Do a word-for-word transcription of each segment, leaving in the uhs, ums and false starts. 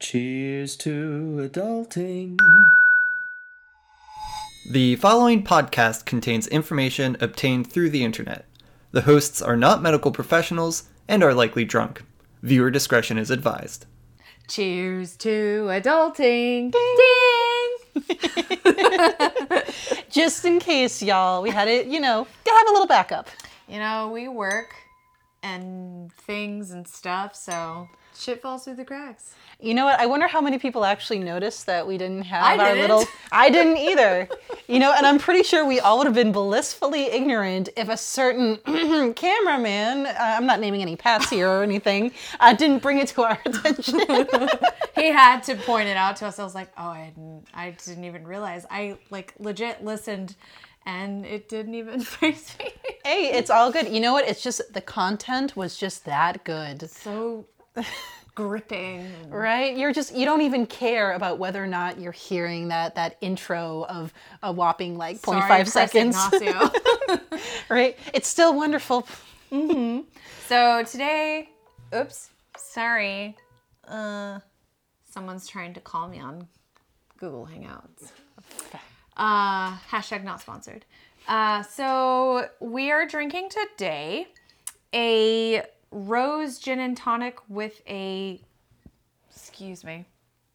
Cheers to adulting. The following podcast contains information obtained through the internet. The hosts are not medical professionals and are likely drunk. Viewer discretion is advised. Cheers to adulting. Ding! Just in case, y'all, we had it, you know, gotta have a little backup. You know, we work and things and stuff, so shit falls through the cracks. You know what? I wonder how many people actually noticed that we didn't have I our didn't. little... I didn't either. You know, and I'm pretty sure we all would have been blissfully ignorant if a certain cameraman, uh, I'm not naming any Pats here or anything, uh, didn't bring it to our attention. He had to point it out to us. I was like, oh, I didn't, I didn't even realize. I, like, legit listened, and it didn't even face me. Hey, it's all good. You know what? It's just the content was just that good. So gripping. Right? You're just, you don't even care about whether or not you're hearing that that intro of a whopping like zero point five seconds. Right? It's still wonderful. Mm-hmm. So today, oops, sorry. Uh, someone's trying to call me on Google Hangouts. Uh, hashtag not sponsored. Uh, so we are drinking today a rose gin and tonic with a, excuse me,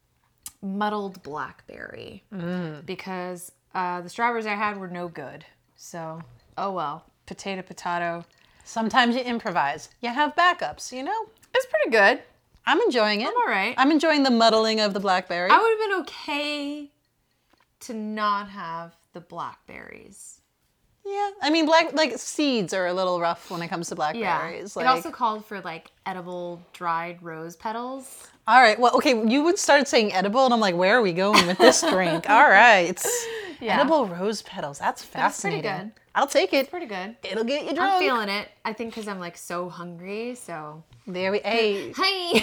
muddled blackberry. Mm. Because uh, the strawberries I had were no good. So, oh well, potato, potato. Sometimes you improvise. You have backups, you know? It's pretty good. I'm enjoying it. I'm all right. I'm enjoying the muddling of the blackberry. I would have been okay to not have the blackberries. Yeah, I mean, black like seeds are a little rough when it comes to blackberries. Yeah. Like, it also called for like edible dried rose petals. All right, well, okay, you would start saying edible, and I'm like, where are we going with this drink? All right, yeah. Edible rose petals. That's fascinating. That's pretty good. I'll take it. It's pretty good. It'll get you drunk. I'm feeling it. I think because I'm like so hungry. So there we. Hey. Hey.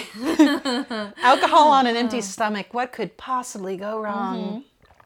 Alcohol on an empty stomach. What could possibly go wrong? Mm-hmm.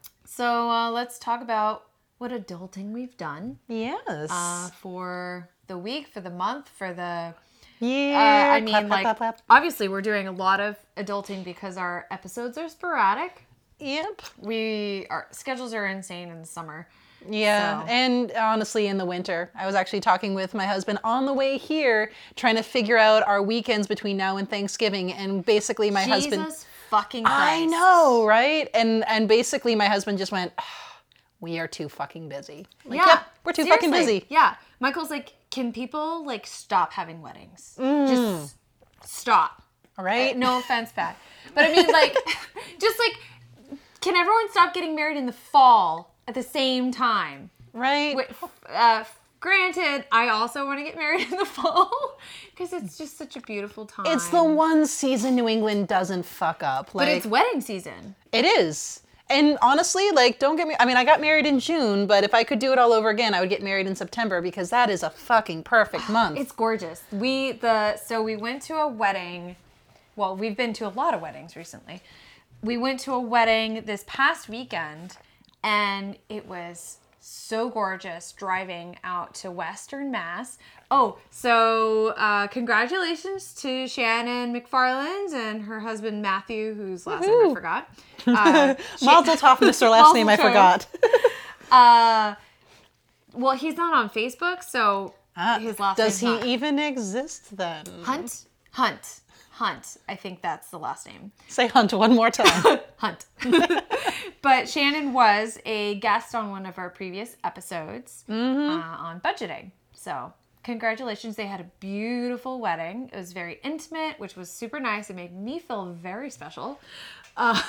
So uh, let's talk about what adulting we've done. Yes. Uh, for the week, for the month, for the yeah. Uh, I mean, clap, like clap, clap, clap. Obviously we're doing a lot of adulting because our episodes are sporadic. Yep. We our schedules are insane in the summer. Yeah, so. And honestly, in the winter, I was actually talking with my husband on the way here, trying to figure out our weekends between now and Thanksgiving, and basically my Jesus husband. Fucking Christ. I know, right? And and basically my husband just went, oh, we are too fucking busy. Like, yeah, yep, we're too seriously. fucking busy. Yeah, Michael's like, can people like stop having weddings? Mm. Just stop. All right. Uh, no offense, Pat, but I mean, like, just like, can everyone stop getting married in the fall at the same time? Right. Wait, uh, granted, I also want to get married in the fall because it's just such a beautiful time. It's the one season New England doesn't fuck up. Like, but it's wedding season. It is. And honestly, like, don't get me, I mean, I got married in June, but if I could do it all over again, I would get married in September because that is a fucking perfect month. It's gorgeous. We, the, so we went to a wedding. Well, we've been to a lot of weddings recently. We went to a wedding this past weekend and it was so gorgeous driving out to Western Mass. Oh, so uh, congratulations to Shannon McFarland and her husband Matthew, whose last Woo-hoo. name I forgot. Uh, Mazel tov, Mister Last name I forgot. uh, well, he's not on Facebook, so uh, his last name. Does he not. even exist then? Hunt? Hunt. Hunt. I think that's the last name. Say Hunt one more time. Hunt. But Shannon was a guest on one of our previous episodes mm-hmm. uh, on budgeting. So congratulations. They had a beautiful wedding. It was very intimate, which was super nice. It made me feel very special. Uh,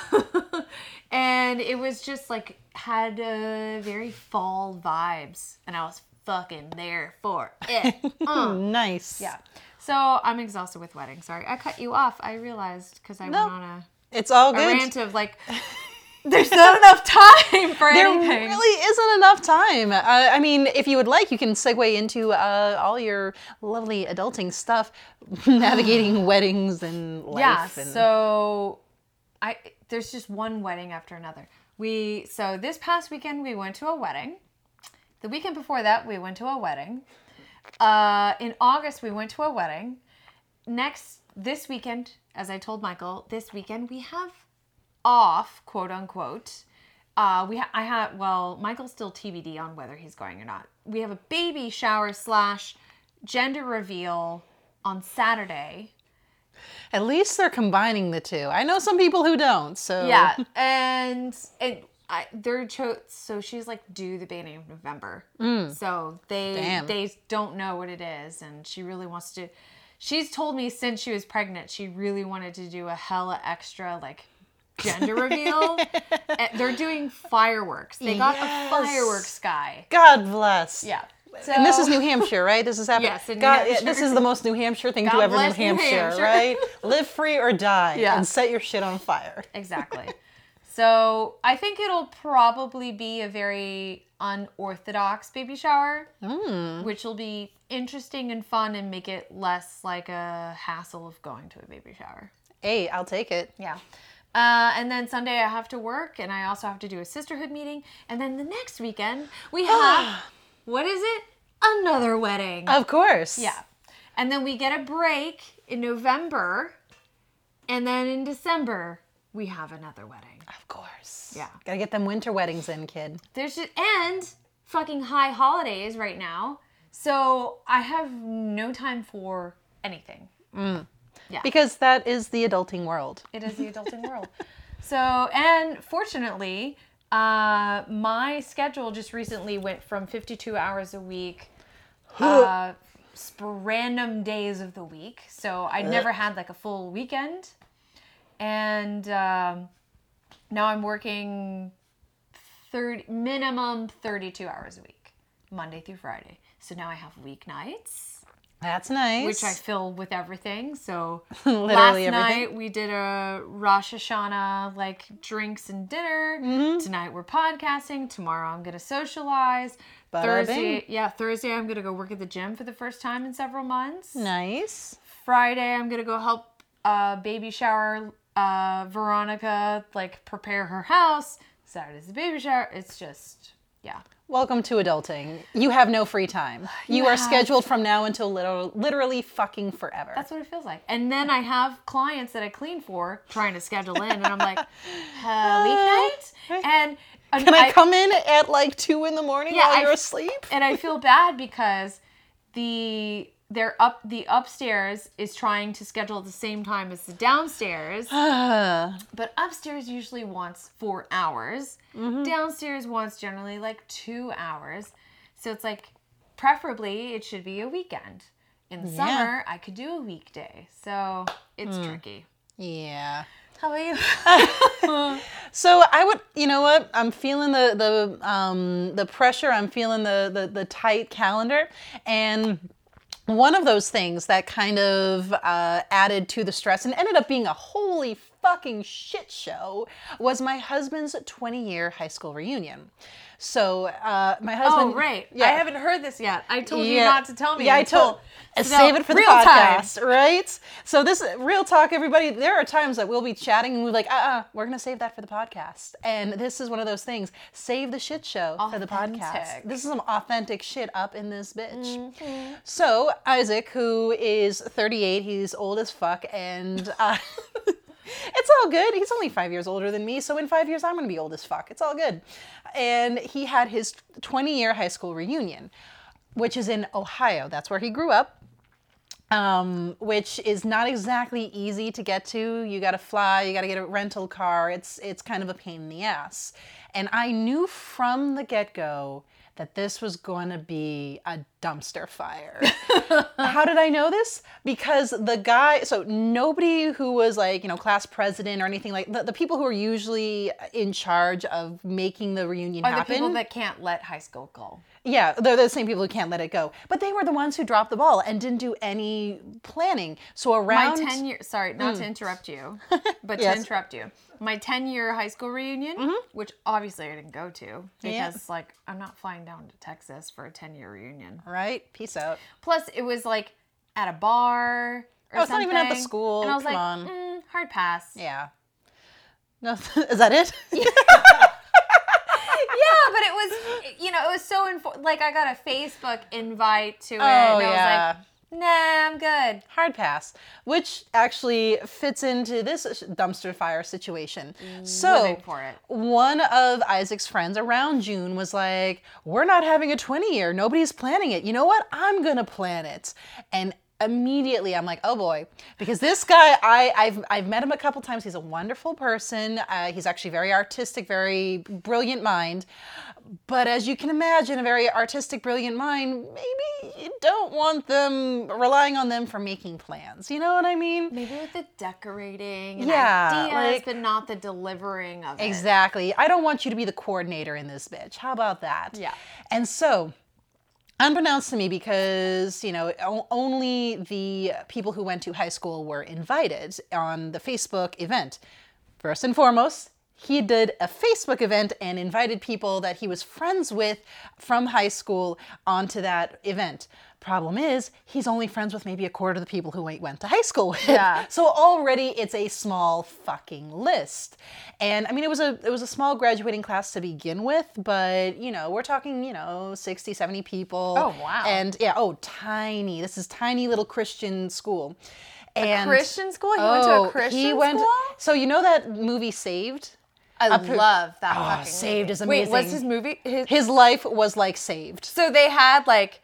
and it was just like, had uh, very fall vibes. And I was fucking there for it. Uh. Nice. Yeah. So I'm exhausted with weddings. Sorry, I cut you off. I realized because I no, went on a it's all a good. rant of like, there's not enough time for there anything. There really isn't enough time. Uh, I mean, if you would like, you can segue into uh, all your lovely adulting stuff, navigating weddings and life. Yeah. And... So, I there's just one wedding after another. We so this past weekend we went to a wedding. The weekend before that we went to a wedding. Uh, in August we went to a wedding. Next this weekend, as I told Michael, this weekend we have off, quote unquote. Uh, we ha- I have, well, Michael's still T B D on whether he's going or not. We have a baby shower slash gender reveal on Saturday. At least they're combining the two. I know some people who don't, so. Yeah, and and I, they're cho- so she's like due the beginning of November. Mm. So they Damn. they don't know what it is, and she really wants to. She's told me since she was pregnant, she really wanted to do a hella extra like gender reveal. And they're doing fireworks. They got Yes. a fireworks guy. God bless. Yeah. So, And this is New Hampshire, right? This is happening. Yes, in New God, Hampshire. This is the most New Hampshire thing God to ever New bless New Hampshire, Hampshire. right? Live free or die, Yeah. and set your shit on fire. Exactly. So I think it'll probably be a very unorthodox baby shower, Mm. which will be interesting and fun and make it less like a hassle of going to a baby shower. Hey, I'll take it. Yeah. Uh, and then Sunday I have to work, and I also have to do a sisterhood meeting. And then the next weekend we have, what is it? Another wedding. Of course. Yeah. And then we get a break in November. And then in December, we have another wedding. Of course. Yeah. Gotta get them winter weddings in, kid. There's just, and fucking high holidays right now. So I have no time for anything. Because that is the adulting world. It is the adulting world. So, and fortunately, uh, my schedule just recently went from fifty-two hours a week, uh, sp- random days of the week. So I never had like a full weekend. And um, now I'm working thirty minimum thirty-two hours a week, Monday through Friday. So now I have weeknights, That's nice. which I fill with everything. So Literally last everything. night we did a Rosh Hashanah like drinks and dinner. Mm-hmm. Tonight we're podcasting. Tomorrow I'm gonna socialize. Bada Thursday, bing. yeah, Thursday I'm gonna go work at the gym for the first time in several months. Nice. Friday I'm gonna go help uh, baby shower uh, Veronica like prepare her house. Saturday's the baby shower. It's just yeah. Welcome to adulting. You have no free time. You, You are have- scheduled from now until literal, literally fucking forever. That's what it feels like. And then I have clients that I clean for trying to schedule in, and I'm like, uh, weeknight? And and Can I, come in at like two in the morning Yeah, while I- you're asleep? And I feel bad because the they're up the upstairs is trying to schedule at the same time as the downstairs, but upstairs usually wants four hours. Downstairs wants generally like two hours. So it's like, preferably it should be a weekend. In the Yeah. summer, I could do a weekday. So it's tricky. Yeah. How about you? So I would, you know what? I'm feeling the the um, the pressure. I'm feeling the, the the tight calendar, and one of those things that kind of uh, added to the stress and ended up being a holy fucking shit show was my husband's twenty year high school reunion. So uh, my husband. Oh, right. Yeah. I haven't heard this yet. I told you Yeah. not to tell me. Yeah, I until- told. so Save it for the real time. podcast, right? So this real talk, everybody. There are times that we'll be chatting and we're like, uh, uh we're gonna save that for the podcast. And this is one of those things. Save the shit show for the podcast. Authentic. This is some authentic shit up in this bitch. Mm-hmm. So Isaac, who is thirty-eight, he's old as fuck, and. Uh, It's all good. He's only five years older than me, so in five years I'm going to be old as fuck. It's all good. And he had his twenty year high school reunion, which is in Ohio. That's where he grew up, um, which is not exactly easy to get to. You got to fly. You got to get a rental car. It's it's kind of a pain in the ass. And I knew from the get-go that this was going to be a dumpster fire. How did I know this? Because the guy, so nobody who was like, you know, class president or anything like, the, the people who are usually in charge of making the reunion Are the happen. people that can't let high school go. Yeah, they're the same people who can't let it go. But they were the ones who dropped the ball and didn't do any planning. So around... My ten year, sorry, not to interrupt you, but Yes. to interrupt you. My ten year high school reunion, which obviously I didn't go to because Yeah. like I'm not flying down to Texas for a ten year reunion. Right? Peace out. Plus it was like at a bar or Oh, it's not even at the something, school. And I was Come like, on. mm, hard pass. Yeah. No, is that it? Yeah, but it was, you know, it was so info- like I got a Facebook invite to it. Oh, and I yeah. was like, Nah, I'm good. Hard pass, which actually fits into this dumpster fire situation. So Living for it. one of Isaac's friends around June was like, we're not having a twenty year. Nobody's planning it. You know what? I'm going to plan it. And immediately I'm like, oh boy, because this guy, I, I've, I've met him a couple times. He's a wonderful person. Uh, he's actually very artistic, very brilliant mind. But as you can imagine, a very artistic, brilliant mind, maybe you don't want them relying on them for making plans. You know what I mean? Maybe with the decorating and Yeah, ideas, like- but not the delivering of it. Exactly. I don't want you to be the coordinator in this bitch. How about that? Yeah. And so, unbeknownst to me, because, you know, o- only the people who went to high school were invited on the Facebook event. First and foremost, he did a Facebook event and invited people that he was friends with from high school onto that event. Problem is, he's only friends with maybe a quarter of the people who went to high school with. Yeah. So already it's a small fucking list. And I mean, it was a it was a small graduating class to begin with, but you know, we're talking, you know, sixty, seventy people. Oh, wow. And yeah, oh, tiny. This is tiny little Christian school. And Christian school? He went to a Oh, Christian he went, school? So you know that movie Saved? I Up here- love that Oh, fucking Saved movie. is amazing. Wait, what's his movie? His, His life was like saved. so they had like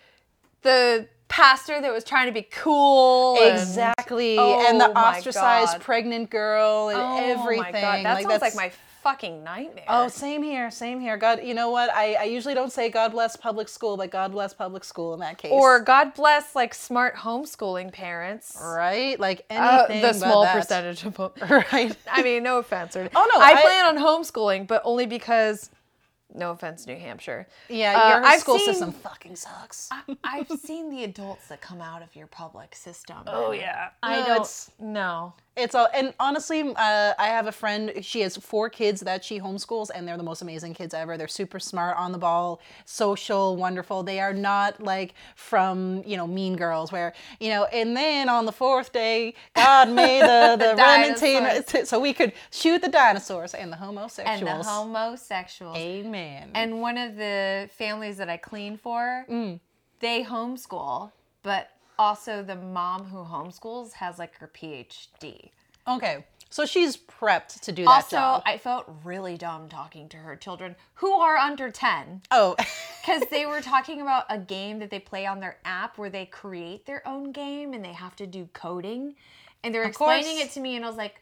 the pastor that was trying to be cool. and- Exactly. Oh and the my ostracized God. pregnant girl and Oh everything. my God. That sounds that's- like my fucking nightmare. Oh, same here, same here. God, you know what? I, I usually don't say God bless public school, but God bless public school in that case. Or God bless like smart homeschooling parents. right? Like Uh, anything the but small that. percentage of them. Right. I mean, no offense. Or, Oh, no, I, I- plan on homeschooling, but only because, no offense, New Hampshire. Yeah, Uh, your I've school seen- system fucking sucks. I've seen the adults that come out of your public system. Oh, yeah. I No, don't. it's- No. It's all, and honestly, uh, I have a friend. She has four kids that she homeschools, and they're the most amazing kids ever. They're super smart, on the ball, social, wonderful. They are not like from you know Mean Girls, where you know. And then on the fourth day, God made the the, dinosaurs. Remington so we could shoot the dinosaurs and the homosexuals. And the homosexuals. Amen. And one of the families that I clean for, Mm. they homeschool, but also the mom who homeschools has like her P H D. okay, so she's prepped to do that Also, job. I felt really dumb talking to her children who are under ten oh. because they were talking about a game that they play on their app where they create their own game and they have to do coding. And they're explaining course. it to me and I was like,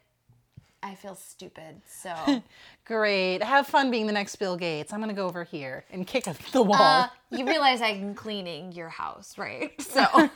I feel stupid. So, Great. Have fun being the next Bill Gates. I'm going to go over here and kick the wall. uh, you realize I'm cleaning your house, right? So, not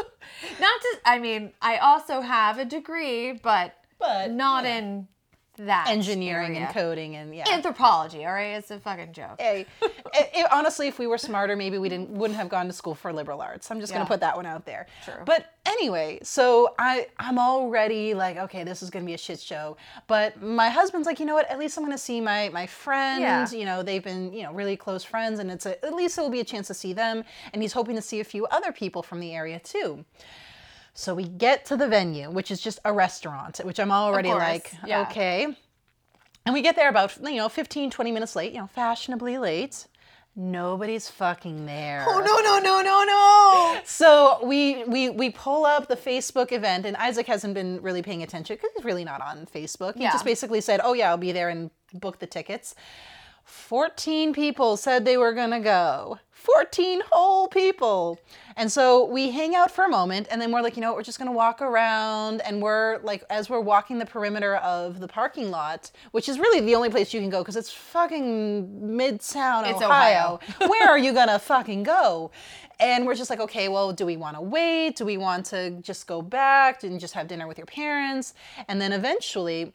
to, I mean, I also have a degree, but, But, not yeah. in that Engineering area. and coding and yeah. Anthropology, all right? It's a fucking joke. Hey, it, it- honestly, if we were smarter, maybe we didn't wouldn't have gone to school for liberal arts. I'm just Yeah. gonna put that one out there. True. But anyway, so I I'm already like, okay, this is gonna be a shit show. But my husband's like, you know what? At least I'm gonna see my my friend. Yeah. You know, they've been you know really close friends, and it's a, at least it will be a chance to see them. And he's hoping to see a few other people from the area too. So we get to the venue, which is just a restaurant, which I'm already course, like, yeah. okay. And we get there about, you know, fifteen, twenty minutes late, you know, fashionably late. Nobody's fucking there. Oh, no, no, no, no, no. So we, we we pull up the Facebook event, and Isaac hasn't been really paying attention because he's really not on Facebook. He Yeah. just basically said, oh yeah, I'll be there and book the tickets. fourteen people said they were gonna go. fourteen whole people. And so we hang out for a moment, and then we're like, you know what, we're just gonna walk around, and we're like, as we're walking the perimeter of the parking lot, which is really the only place you can go because it's fucking Midtown, It's Ohio. Where are you gonna fucking go? And we're just like, okay, well, do we want to wait? Do we want to just go back and just have dinner with your parents? And then eventually,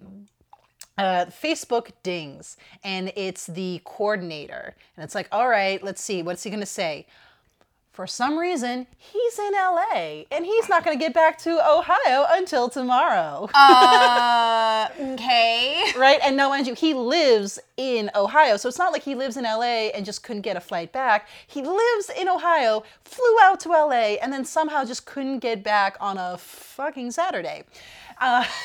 uh, Facebook dings, and it's the coordinator. And it's like, all right, let's see, what's he gonna say? For some reason, he's in L A, and he's not gonna get back to Ohio until tomorrow. Uh, okay. Right? And no, mind you, he lives in Ohio. So it's not like he lives in L A and just couldn't get a flight back. He lives in Ohio, flew out to L A, and then somehow just couldn't get back on a fucking Saturday. Uh,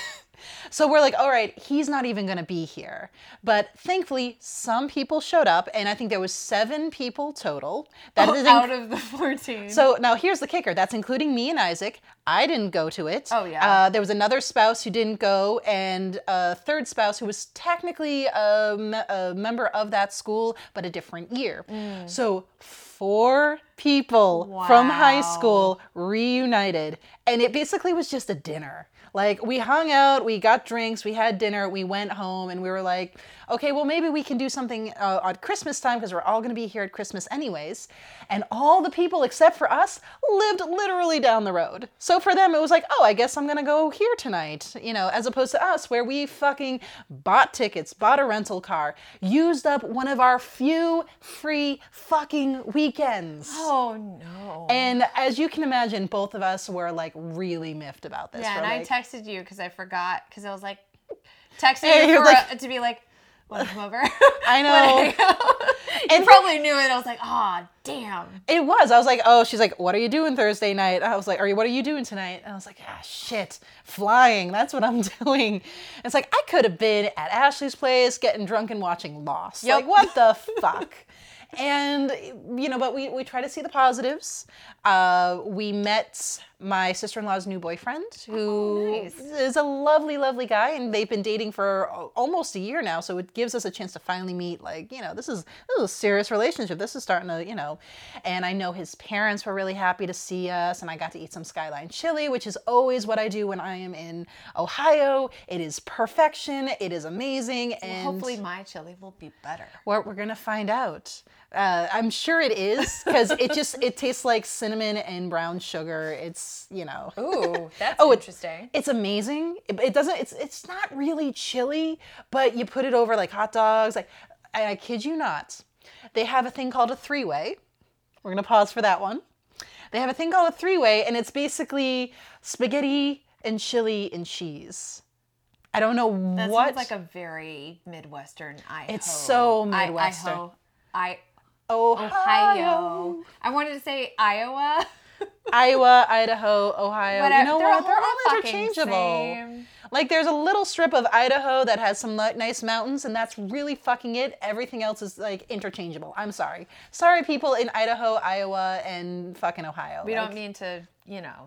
So we're like, all right, he's not even going to be here. But thankfully, some people showed up, and I think there was seven people total. That Oh, is out of the fourteen. So now here's the kicker. That's including me and Isaac. I didn't go to it. Oh, yeah. Uh, there was another spouse who didn't go, and a third spouse who was technically a, me- a member of that school, but a different year. Mm. So four people from high Wow. school reunited, and it basically was just a dinner. Like, we hung out, we got drinks, we had dinner, we went home, and we were like, okay, well, maybe we can do something uh, at Christmas time because we're all going to be here at Christmas anyways. And all the people except for us lived literally down the road. So for them, it was like, oh, I guess I'm going to go here tonight, you know, as opposed to us where we fucking bought tickets, bought a rental car, used up one of our few free fucking weekends. Oh no. And as you can imagine, both of us were like really miffed about this. Yeah, We're and like, I texted you because I forgot because I was like texting Hey, you you're for, like- uh, to be like, want to come over? I know. you And- probably knew it. I was like, oh damn. It was. I was like, oh, she's like, what are you doing Thursday night? I was like, are you, what are you doing tonight? And I was like, ah, shit, flying. That's what I'm doing. And it's like, I could have been at Ashley's place getting drunk and watching Lost. Yep. Like, what the fuck? And, you know, but we, we try to see the positives. Uh, we met my sister-in-law's new boyfriend, who Oh, nice. is a lovely, lovely guy, and they've been dating for al- almost a year now, so it gives us a chance to finally meet, like, you know, this is, this is a serious relationship. This is starting to, you know, and I know his parents were really happy to see us, and I got to eat some Skyline chili, which is always what I do when I am in Ohio. It is perfection. It is amazing, and Hopefully my chili will be better. we're, we're gonna find out. Uh, I'm sure it is, because it just, it tastes like cinnamon and brown sugar. It's, you know. Ooh, that's Oh, it- interesting. It's amazing. It, it doesn't. It's it's not really chili, but you put it over like hot dogs. Like, and I kid you not, they have a thing called a three-way. We're gonna pause for that one. They have a thing called a three-way, and it's basically spaghetti and chili and cheese. I don't know That what. sounds like a very Midwestern Idaho. It's so I- Midwestern. Idaho. I, Ohio, Ohio. I wanted to say Iowa. Iowa, Idaho, Ohio. But you I- know they're what? They're all all the fucking interchangeable. same. Like, there's a little strip of Idaho that has some li- nice mountains, and that's really fucking it. Everything else is, like, interchangeable. I'm sorry. Sorry, people in Idaho, Iowa, and fucking Ohio. We Like, don't mean to, you know.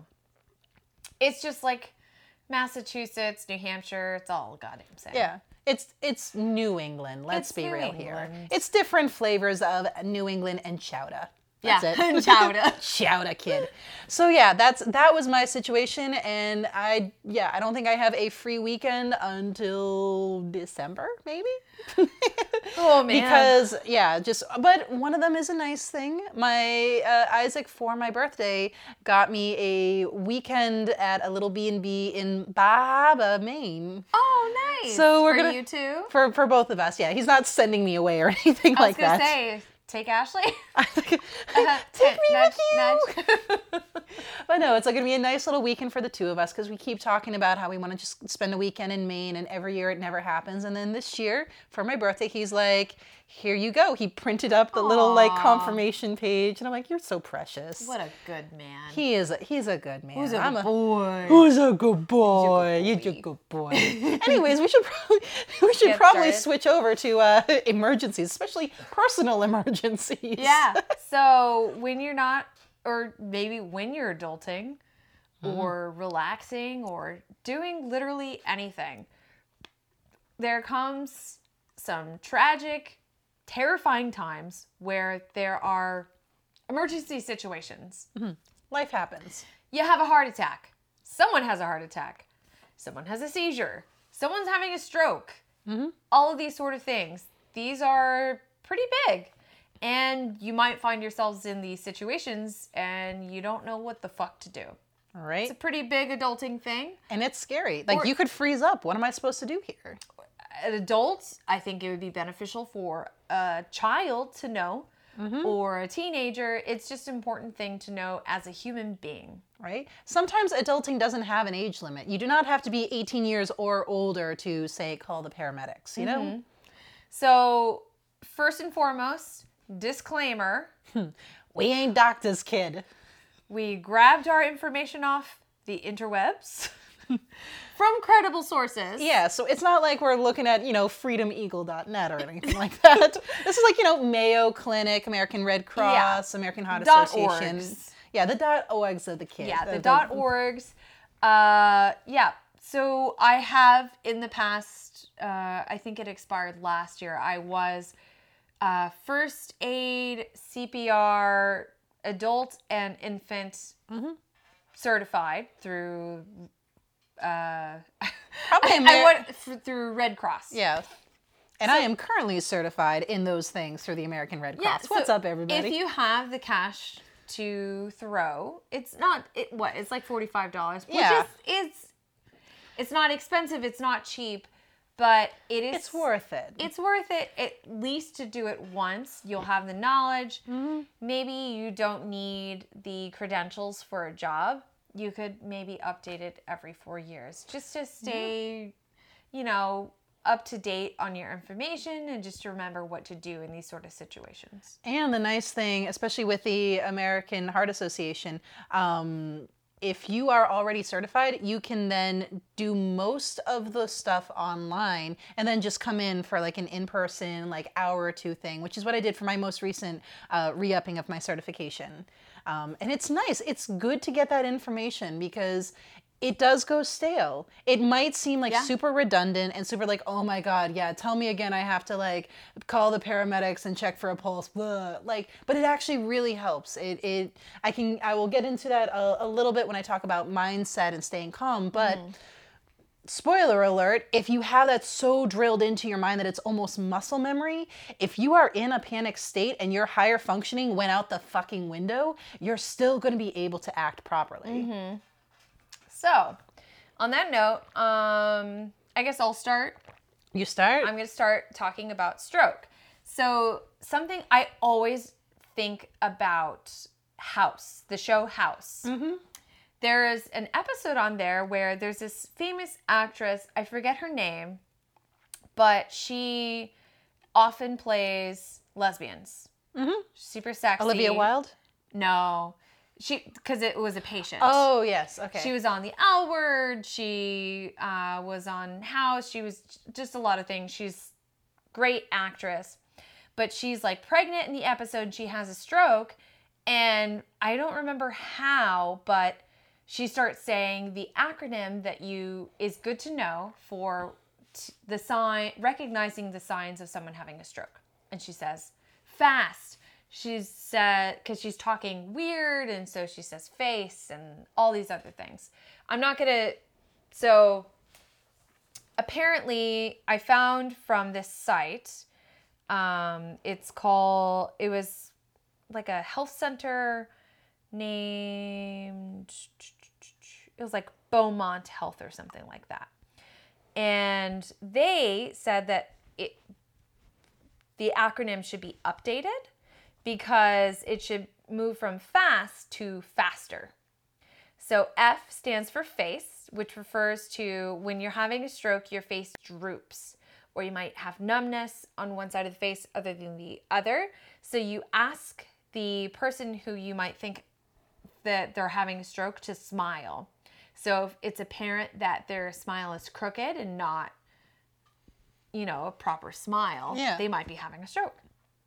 It's just like Massachusetts, New Hampshire. It's all goddamn same. Yeah. It's it's New England. Let's It's be New real here. England. It's different flavors of New England and chowder. That's Yeah, it. and chowder. Chowder kid. So yeah, that's that was my situation, and I yeah I don't think I have a free weekend until December maybe. Oh man. Because yeah, just but one of them is a nice thing. My uh, Isaac for my birthday got me a weekend at a little B and B in Baba, Maine. Oh, nice. So we're For gonna you too. for for both of us. Yeah, he's not sending me away or anything I was like gonna that. say, take Ashley. Uh, Take me Nudge, with you. nudge. But no, it's like gonna be a nice little weekend for the two of us because we keep talking about how we want to just spend a weekend in Maine, and every year it never happens. And then this year, for my birthday, he's like, "Here you go." He printed up the little like Aw. confirmation page, and I'm like, "You're so precious." What a good man. He is. A, he's a good man. Who's a I'm good boy. Who's a good boy? He's a You're good a good boy. Anyways, we should probably we should Get probably started. switch over to uh, emergencies, especially personal emergencies. Yeah. So when you're not, or maybe when you're adulting, or relaxing, or doing literally anything, there comes some tragic, terrifying times where there are emergency situations. Life happens. You have a heart attack. Someone has a heart attack. Someone has a seizure. Someone's having a stroke. All of these sort of things. These are pretty big. And you might find yourselves in these situations and you don't know what the fuck to do. All right. It's a pretty big adulting thing. And it's scary. Like, Or- you could freeze up. What am I supposed to do here? An adult, I think it would be beneficial for a child to know, or a teenager. It's just an important thing to know as a human being. Right? Sometimes adulting doesn't have an age limit. You do not have to be eighteen years or older to, say, call the paramedics, you know? So, first and foremost, disclaimer, We ain't doctors, kid. we grabbed our information off the interwebs. from credible sources. Yeah, so it's not like we're looking at, you know, freedom eagle dot net or anything like that. This is like, you know, Mayo Clinic, American Red Cross, Yeah. American Heart Dot Association. orgs. Yeah, the dot orgs of the kids. Yeah, the Uh, dot orgs. Uh, yeah. So I have in the past, uh, I think it expired last year. I was uh, first aid, C P R, adult and infant certified through. Uh, Probably I, I Amer- went f- through Red Cross. Yeah. And I am currently certified in those things through the American Red Cross. so What's up, everybody? If you have the cash to throw, it's not it what it's like forty five dollars. Which Yeah. is it's it's not expensive. It's not cheap, but it is. It's worth it. It's worth it at least to do it once. You'll have the knowledge. Mm-hmm. Maybe you don't need the credentials for a job. You could maybe update it every four years just to stay, you know, up to date on your information and just to remember what to do in these sort of situations. And the nice thing, especially with the American Heart Association, um, if you are already certified, you can then do most of the stuff online and then just come in for like an in-person, like hour or two thing, which is what I did for my most recent uh, re-upping of my certification. Um, and it's nice. It's good to get that information because it does go stale. It might seem like Yeah. super redundant and super like, oh my God, yeah, tell me again, I have to like call the paramedics and check for a pulse, blah. Like, but it actually really helps. It, it, I can, I will get into that a, a little bit when I talk about mindset and staying calm, but Mm-hmm. spoiler alert, if you have that so drilled into your mind that it's almost muscle memory, if you are in a panic state and your higher functioning went out the fucking window, you're still going to be able to act properly. Mm-hmm. So, on that note, um, I guess I'll start. You start? I'm going to start talking about stroke. So, something I always think about House, the show House. Mm-hmm. There is an episode on there where there's this famous actress, I forget her name, but she often plays lesbians. Mm-hmm. Super sexy. Olivia Wilde? No. She, because it was a patient. Oh, yes. Okay. She was on the L Word. She uh, was on House. She was just a lot of things. She's great actress, but she's like pregnant in the episode. And she has a stroke, and I don't remember how, but she starts saying the acronym that you is good to know for t- the sign recognizing the signs of someone having a stroke, and she says FAST. She's said, because she's talking weird, and so she says face and all these other things. I'm not going to, so apparently I found from this site, um, it's called, it was like a health center named, it was like Beaumont Health or something like that. And they said that it, the acronym should be updated, because it should move from fast to faster. So F stands for face, which refers to when you're having a stroke, your face droops, or you might have numbness on one side of the face other than the other. So you ask the person who you might think that they're having a stroke to smile. So if it's apparent that their smile is crooked and not, you know, a proper smile, Yeah. they might be having a stroke.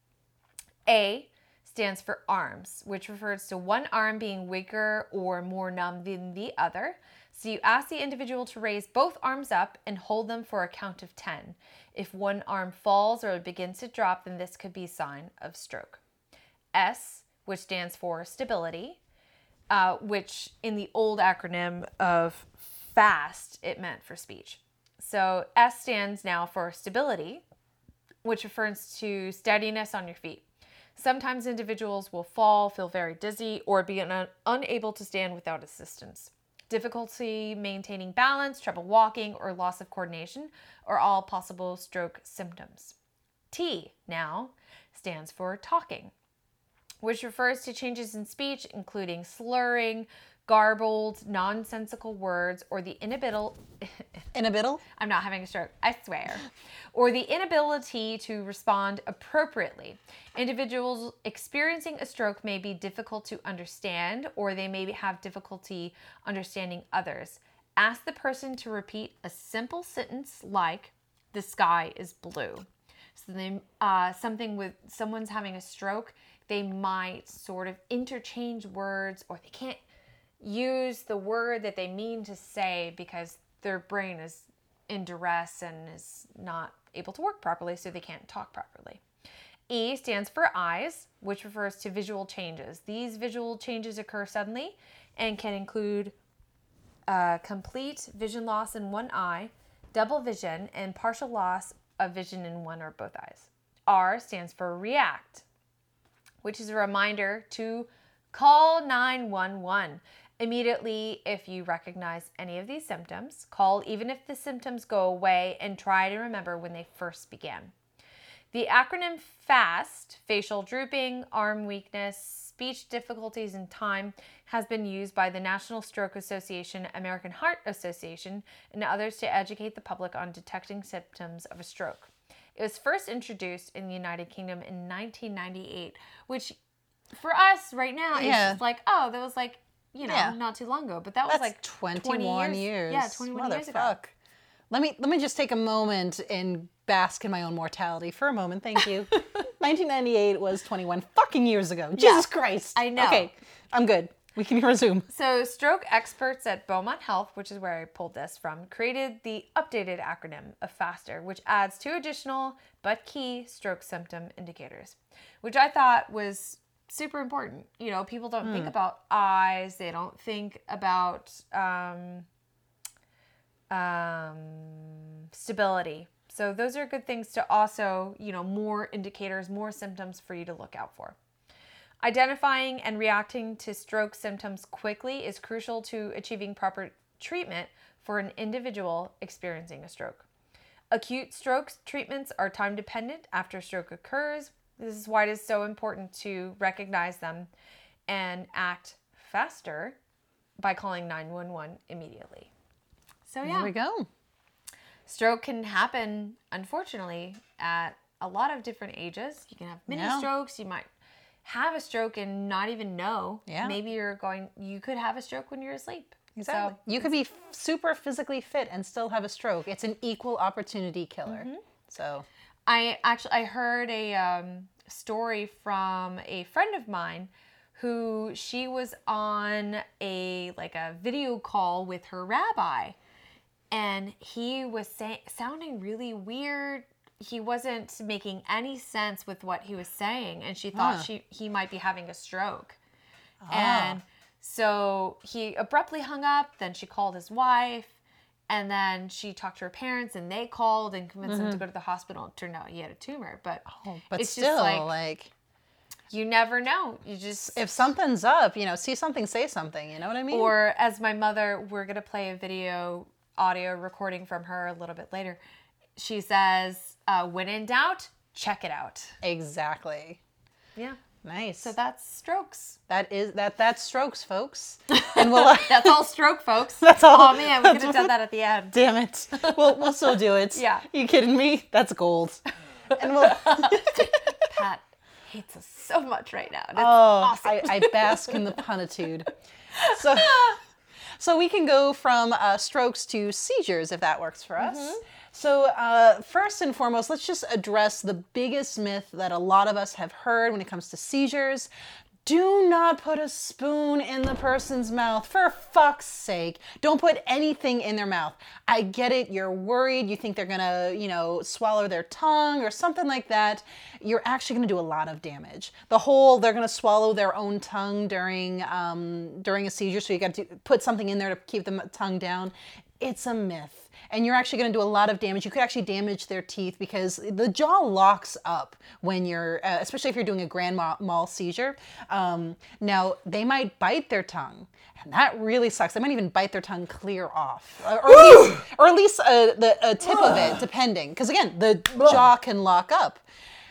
A stands for arms, which refers to one arm being weaker or more numb than the other. So you ask the individual to raise both arms up and hold them for a count of ten. If one arm falls or begins to drop, then this could be a sign of stroke. S, which stands for stability, uh, which in the old acronym of FAST, it meant for speech. So S stands now for stability, which refers to steadiness on your feet. Sometimes individuals will fall, feel very dizzy, or be un- unable to stand without assistance. Difficulty maintaining balance, trouble walking, or loss of coordination are all possible stroke symptoms. T now stands for talking, which refers to changes in speech, including slurring, garbled, nonsensical words, or the inability... In a biddle? I'm not having a stroke, I swear. Or the inability to respond appropriately. Individuals experiencing a stroke may be difficult to understand, or they may have difficulty understanding others. Ask the person to repeat a simple sentence like, the sky is blue. So they, uh, something with someone's having a stroke, they might sort of interchange words, or they can't use the word that they mean to say because their brain is in duress and is not able to work properly, so they can't talk properly. E stands for eyes, which refers to visual changes. These visual changes occur suddenly and can include uh, complete vision loss in one eye, double vision, and partial loss of vision in one or both eyes. R stands for react, which is a reminder to call nine one one. Immediately, if you recognize any of these symptoms, call even if the symptoms go away and try to remember when they first began. The acronym FAST, facial drooping, arm weakness, speech difficulties, and time, has been used by the National Stroke Association, American Heart Association, and others to educate the public on detecting symptoms of a stroke. It was first introduced in the United Kingdom in nineteen ninety-eight, which for us right now is Yeah. just like, oh, that was like, you know, Yeah. not too long ago. But that was That's like twenty-one twenty years. Yeah, twenty-one years ago. Motherfuck. Let me let me just take a moment and bask in my own mortality for a moment. Thank you. nineteen ninety-eight was twenty-one fucking years ago. Jesus Christ. I know. Okay, I'm good. We can resume. So stroke experts at Beaumont Health, which is where I pulled this from, created the updated acronym of FASTER, which adds two additional but key stroke symptom indicators, which I thought was super important. You know, people don't think about eyes. They don't think about um, um, stability. So those are good things to also, you know, more indicators, more symptoms for you to look out for. Identifying and reacting to stroke symptoms quickly is crucial to achieving proper treatment for an individual experiencing a stroke. Acute stroke treatments are time dependent after stroke occurs. This is why it is so important to recognize them and act faster by calling nine one one immediately. So yeah, There we go. stroke can happen, unfortunately, at a lot of different ages. You can have mini Yeah. strokes. You might have a stroke and not even know. Yeah. Maybe you're going, you could have a stroke when you're asleep. Exactly. So, You could be f- super physically fit and still have a stroke. It's an equal opportunity killer. So, I actually, I heard a um, story from a friend of mine who she was on a, like a video call with her rabbi, and he was say- sounding really weird. He wasn't making any sense with what he was saying, and she thought Huh. she he might be having a stroke. And so he abruptly hung up. Then she called his wife, and then she talked to her parents, and they called and convinced him to go to the hospital. It turned out he had a tumor, but oh, but it's still, just like, like, you never know. You just if something's up, you know, see something, say something. You know what I mean? or as my mother, we're gonna play a video audio recording from her a little bit later. She says, uh, when in doubt, check it out. Exactly. Yeah. Nice. So that's strokes. that is that that's strokes, folks. And we'll. That's all stroke, folks. That's all- Oh man, we could that's have done what- that at the end. Damn it. We'll we'll still do it. Yeah. You kidding me? That's gold. And we'll. Pat hates us so much right now. And it's Oh, awesome. I, I bask in the punitude. So, so we can go from uh, strokes to seizures if that works for us. So uh, first and foremost, let's just address the biggest myth that a lot of us have heard when it comes to seizures. Do not put a spoon in the person's mouth. For fuck's sake. Don't put anything in their mouth. I get it. You're worried. You think they're going to, you know, swallow their tongue or something like that. You're actually going to do a lot of damage. The whole, they're going to swallow their own tongue during, um, during a seizure. So you got to put something in there to keep the tongue down. It's a myth. And you're actually going to do a lot of damage. You could actually damage their teeth because the jaw locks up when you're, uh, especially if you're doing a grand mal, mal seizure. Um, now, they might bite their tongue, and that really sucks. They might even bite their tongue clear off, or, or at least, or at least uh, the a tip of it, depending. Because again, the jaw can lock up,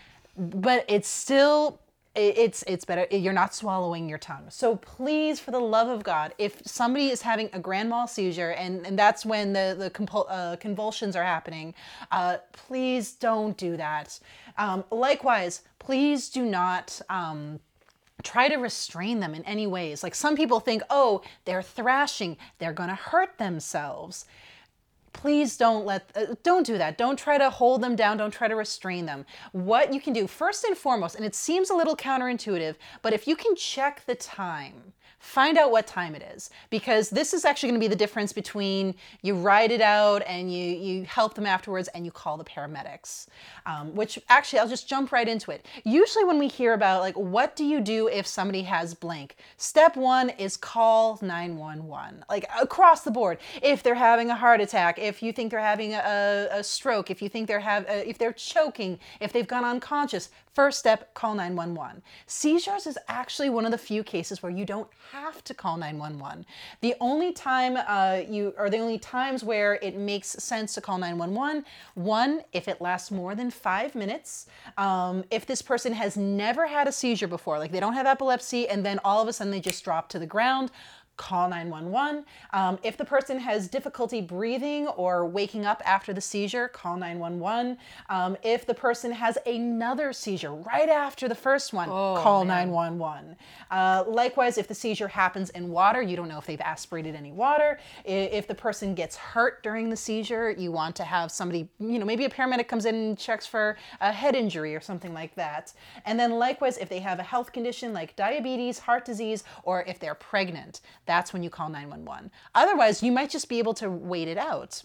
but it's still. It's it's better. You're not swallowing your tongue. So please, for the love of God, if somebody is having a grand mal seizure and, and that's when the, the compul- uh, convulsions are happening, uh, please don't do that. Um, likewise, please do not... Um, try to restrain them in any ways. Like some people think, oh, they're thrashing, they're going to hurt themselves. Please don't let, uh, don't do that. Don't try to hold them down. Don't try to restrain them. What you can do first and foremost, and it seems a little counterintuitive, but if you can check the time, find out what time it is, because this is actually going to be the difference between you ride it out and you, you help them afterwards and you call the paramedics, um, which actually I'll just jump right into it. Usually when we hear about like, what do you do if somebody has blank? Step one is call nine one one, like across the board. If they're having a heart attack, if you think they're having a, a stroke, if you think they're have, uh, if they're choking, if they've gone unconscious, first step, call nine one one. Seizures is actually one of the few cases where you don't have to call nine one one. The only time uh, you, or the only times where it makes sense to call nine one one, one, if it lasts more than five minutes, um, if this person has never had a seizure before, like they don't have epilepsy and then all of a sudden they just drop to the ground, call nine one one. Um, if the person has difficulty breathing or waking up after the seizure, call nine one one. Um, if the person has another seizure right after the first one, Oh, call man. nine one one. Uh, likewise, if the seizure happens in water, you don't know if they've aspirated any water. I- If the person gets hurt during the seizure, you want to have somebody, you know, maybe a paramedic comes in and checks for a head injury or something like that. And then likewise, if they have a health condition like diabetes, heart disease, or if they're pregnant, that's when you call nine one one. Otherwise, you might just be able to wait it out.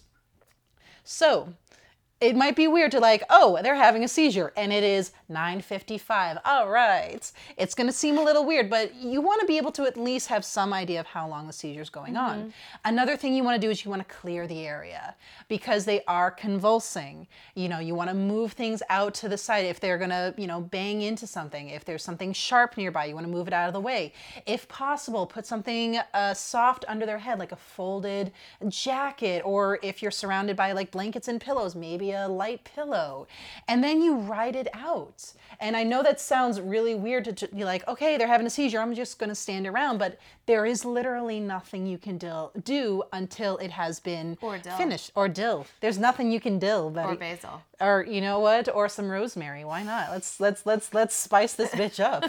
So it might be weird to like, oh, they're having a seizure and it is nine fifty-five. All right. It's going to seem a little weird, but you want to be able to at least have some idea of how long the seizure is going Mm-hmm. on. Another thing you want to do is you want to clear the area because they are convulsing. You know, you want to move things out to the side. If they're going to, you know, bang into something, if there's something sharp nearby, you want to move it out of the way. If possible, put something uh, soft under their head, like a folded jacket, or if you're surrounded by like blankets and pillows, maybe a light pillow, and then you ride it out. And I know that sounds really weird to, to be like, okay, they're having a seizure, I'm just going to stand around, but there is literally nothing you can dill, do until it has been Or dill. finished. Or dill. There's nothing you can dill, buddy. Or basil. Or you know what? Or some rosemary. Why not? Let's let's let's let's spice this bitch up.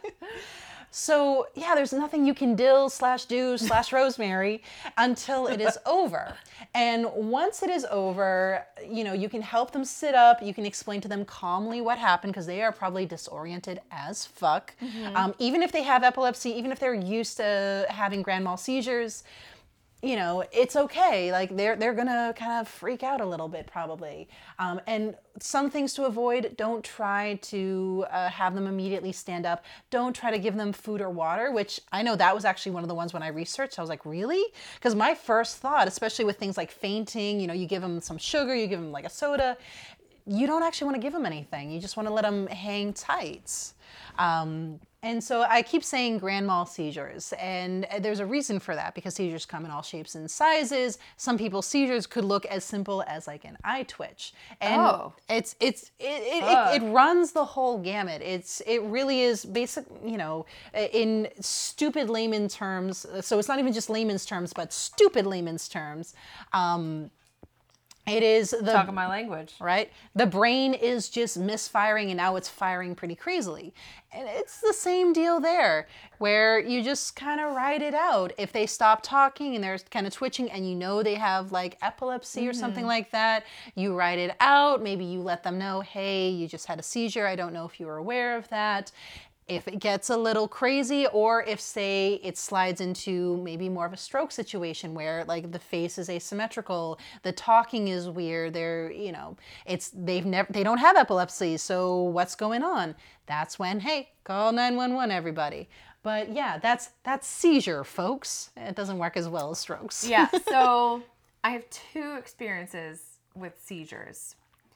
So yeah, there's nothing you can dill slash do slash rosemary until it is over. And once it is over, you know, you can help them sit up. You can explain to them calmly what happened because they are probably disoriented as fuck. Um, even if they have epilepsy, even if they're used to having grand mal seizures, you know, it's okay. Like they're they're gonna kind of freak out a little bit probably. Um, and some things to avoid: don't try to uh, have them immediately stand up. Don't try to give them food or water, which I know that was actually one of the ones when I researched. I was like, really? Because my first thought, especially with things like fainting, you know, you give them some sugar, you give them like a soda. You don't actually want to give them anything. You just want to let them hang tight. Um, and so I keep saying grand mal seizures, and there's a reason for that because seizures come in all shapes and sizes. Some people's seizures could look as simple as like an eye twitch, and Oh. it's it's it it, Ugh. it it runs the whole gamut. It's it really is basic, you know, in stupid layman terms. So it's not even just layman's terms, but stupid layman's terms. Um, It is the Talking my language. right? The brain is just misfiring and now it's firing pretty crazily. And it's the same deal there, where you just kind of ride it out. If they stop talking and they're kind of twitching and you know they have like epilepsy or something like that, you ride it out. Maybe you let them know, hey, you just had a seizure. I don't know if you were aware of that. If it gets a little crazy, or if say it slides into maybe more of a stroke situation where like the face is asymmetrical, the talking is weird, they're, you know, it's, they've never, they don't have epilepsy. So what's going on? That's when, hey, call nine one one everybody. But yeah, that's, that's seizure, folks. It doesn't work as well as strokes. Yeah, so I have two experiences with seizures.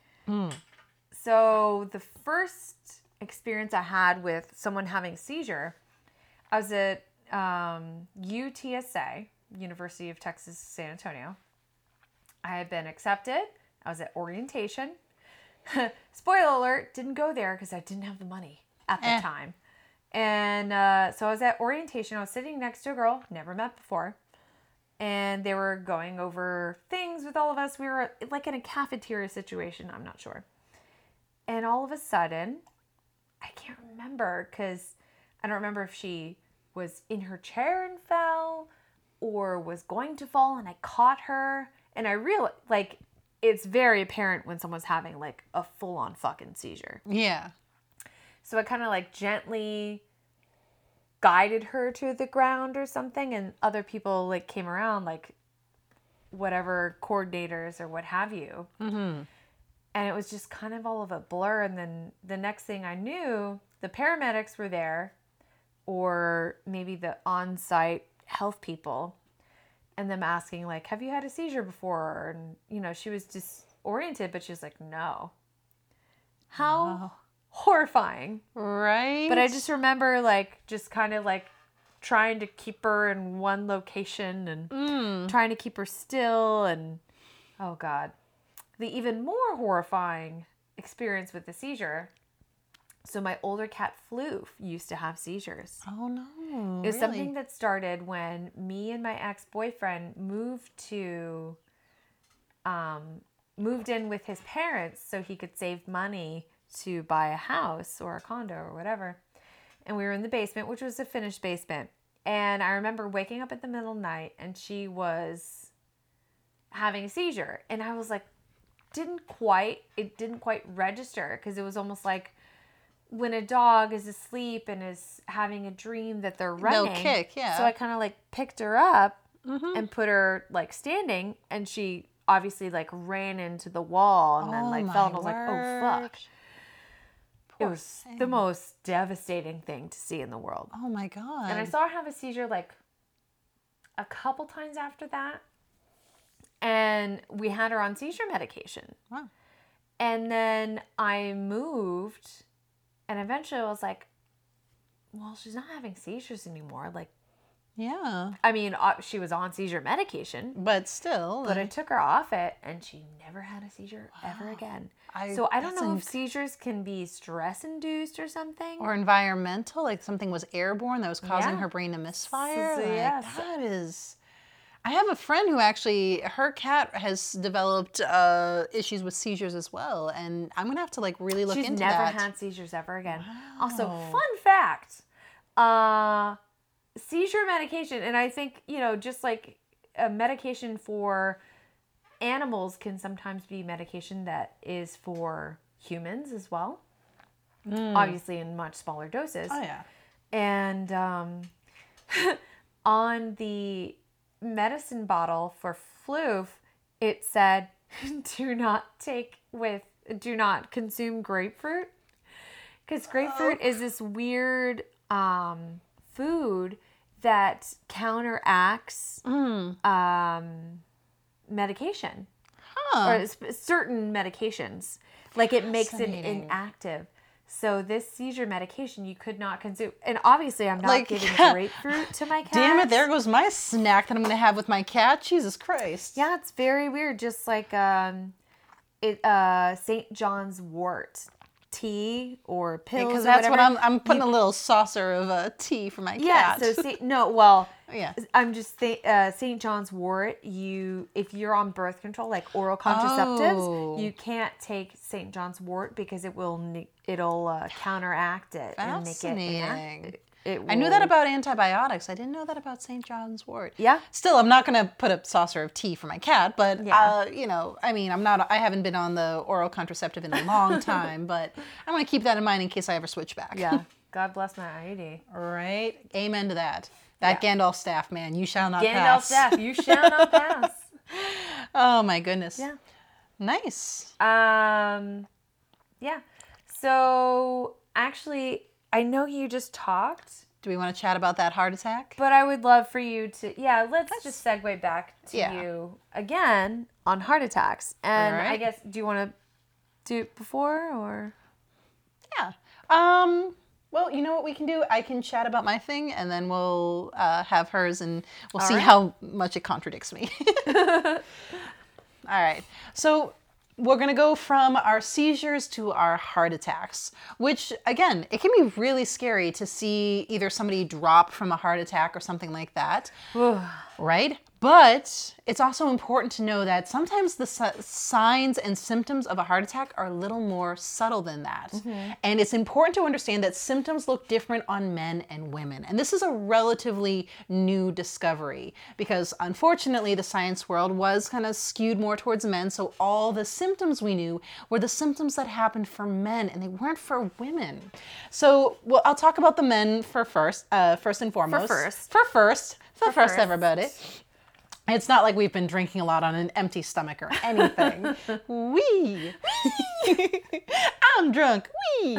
So the first experience I had with someone having a seizure, I was at um, U T S A, University of Texas, San Antonio. I had been accepted. I was at orientation. Spoiler alert, didn't go there because I didn't have the money at the Eh. time. And uh, so I was at orientation. I was sitting next to a girl, never met before. And they were going over things with all of us. We were like in a cafeteria situation. I'm not sure. And all of a sudden, I can't remember because I don't remember if she was in her chair and fell or was going to fall and I caught her. And I realized, like, it's very apparent when someone's having, like, a full-on fucking seizure. Yeah. So I kind of, like, gently guided her to the ground or something. And other people, like, came around, like, whatever coordinators or what have you. Mm-hmm. And it was just kind of all of a blur. And then the next thing I knew, the paramedics were there, or maybe the on-site health people, and them asking, like, have you had a seizure before? And, you know, she was disoriented, but she was like, no. How Wow. horrifying. Right. But I just remember, like, just kind of, like, trying to keep her in one location and Mm. trying to keep her still. And, oh, God. The even more horrifying experience with the seizure. So my older cat, Floof, used to have seizures. Oh, no. It was really? something that started when me and my ex-boyfriend moved to, um, moved in with his parents so he could save money to buy a house or a condo or whatever. And we were in the basement, which was a finished basement. And I remember waking up at the middle of the night and she was having a seizure. And I was like, didn't quite, it didn't quite register, because it was almost like when a dog is asleep and is having a dream that they're They'll running. kick, yeah. So I kind of like picked her up Mhm. and put her like standing, and she obviously like ran into the wall and then Oh, like my fell, and I was like, oh fuck. word. It Poor was the thing. most devastating thing to see in the world. Oh, my God. And I saw her have a seizure like a couple times after that. And we had her on seizure medication. Wow. And then I moved, and eventually I was like, well, she's not having seizures anymore. Like, Yeah. I mean, uh, she was on seizure medication, But still. but I like, took her off it, and she never had a seizure ever again. I- so I don't that's know in- if seizures can be stress-induced or something. or environmental, like something was airborne that was causing Yeah. her brain to misfire. So, Like, yeah, so- that is. I have a friend who actually, her cat has developed uh, issues with seizures as well, and I'm gonna have to like really look She's into never that. had seizures ever again. Also, Wow. fun fact, uh, seizure medication, and I think, you know, just like a medication for animals can sometimes be medication that is for humans as well. Obviously in much smaller doses. Oh yeah. And um, on the medicine bottle for Floof, it said, do not take with, do not consume grapefruit. Because grapefruit Oh. is this weird um, food that counteracts Mm. um, medication. Huh. Or sp- certain medications. Like it makes it Fascinating. inactive. So this seizure medication you could not consume. And obviously I'm not Like, giving yeah. grapefruit to my cat. Damn it! There goes my snack that I'm gonna have with my cat. Jesus Christ. Yeah, it's very weird. Just like um, it uh, Saint John's wort tea or pills. Because or that's what whatever. I'm. I'm putting a little saucer of uh, tea for my Yeah. cat. So Saint, no, well, Yeah. I'm just th- uh, Saint John's wort. You, if you're on birth control, like oral contraceptives, Oh. you can't take Saint John's wort because it will ne- it'll uh, counteract it and make it Fascinating. inactive. It I knew that will- about antibiotics. I didn't know that about Saint John's wort. Yeah. Still, I'm not going to put a saucer of tea for my cat, but Yeah. uh, you know, I mean, I'm not. I haven't been on the oral contraceptive in a long time, but I'm going to keep that in mind in case I ever switch back. Yeah. God bless my I U D. Right. Amen to that. That Gandalf staff, man, you shall not Gandalf pass. staff, you shall not pass. Oh my goodness. Yeah. Nice. Um, yeah. So actually, I know you just talked, Do we want to chat about that heart attack? but I would love for you to, yeah, let's just segue back to Yeah. you again on heart attacks. And All I right. guess, do you want to do it before or? Yeah. Um. Well, you know what we can do? I can chat about my thing, and then we'll uh, have hers, and we'll All see right. how much it contradicts me. All right. So we're gonna go from our seizures to our heart attacks, which again, it can be really scary to see either somebody drop from a heart attack or something like that, right? But it's also important to know that sometimes the si- signs and symptoms of a heart attack are a little more subtle than that. Mm-hmm. And it's important to understand that symptoms look different on men and women. And this is a relatively new discovery because unfortunately the science world was kind of skewed more towards men. So all the symptoms we knew were the symptoms that happened for men and they weren't for women. So well, I'll talk about the men for first, uh, first and foremost. For first. For first. For, For first, first. everybody. It's not like we've been drinking a lot on an empty stomach or anything. Wee! I'm drunk. Wee!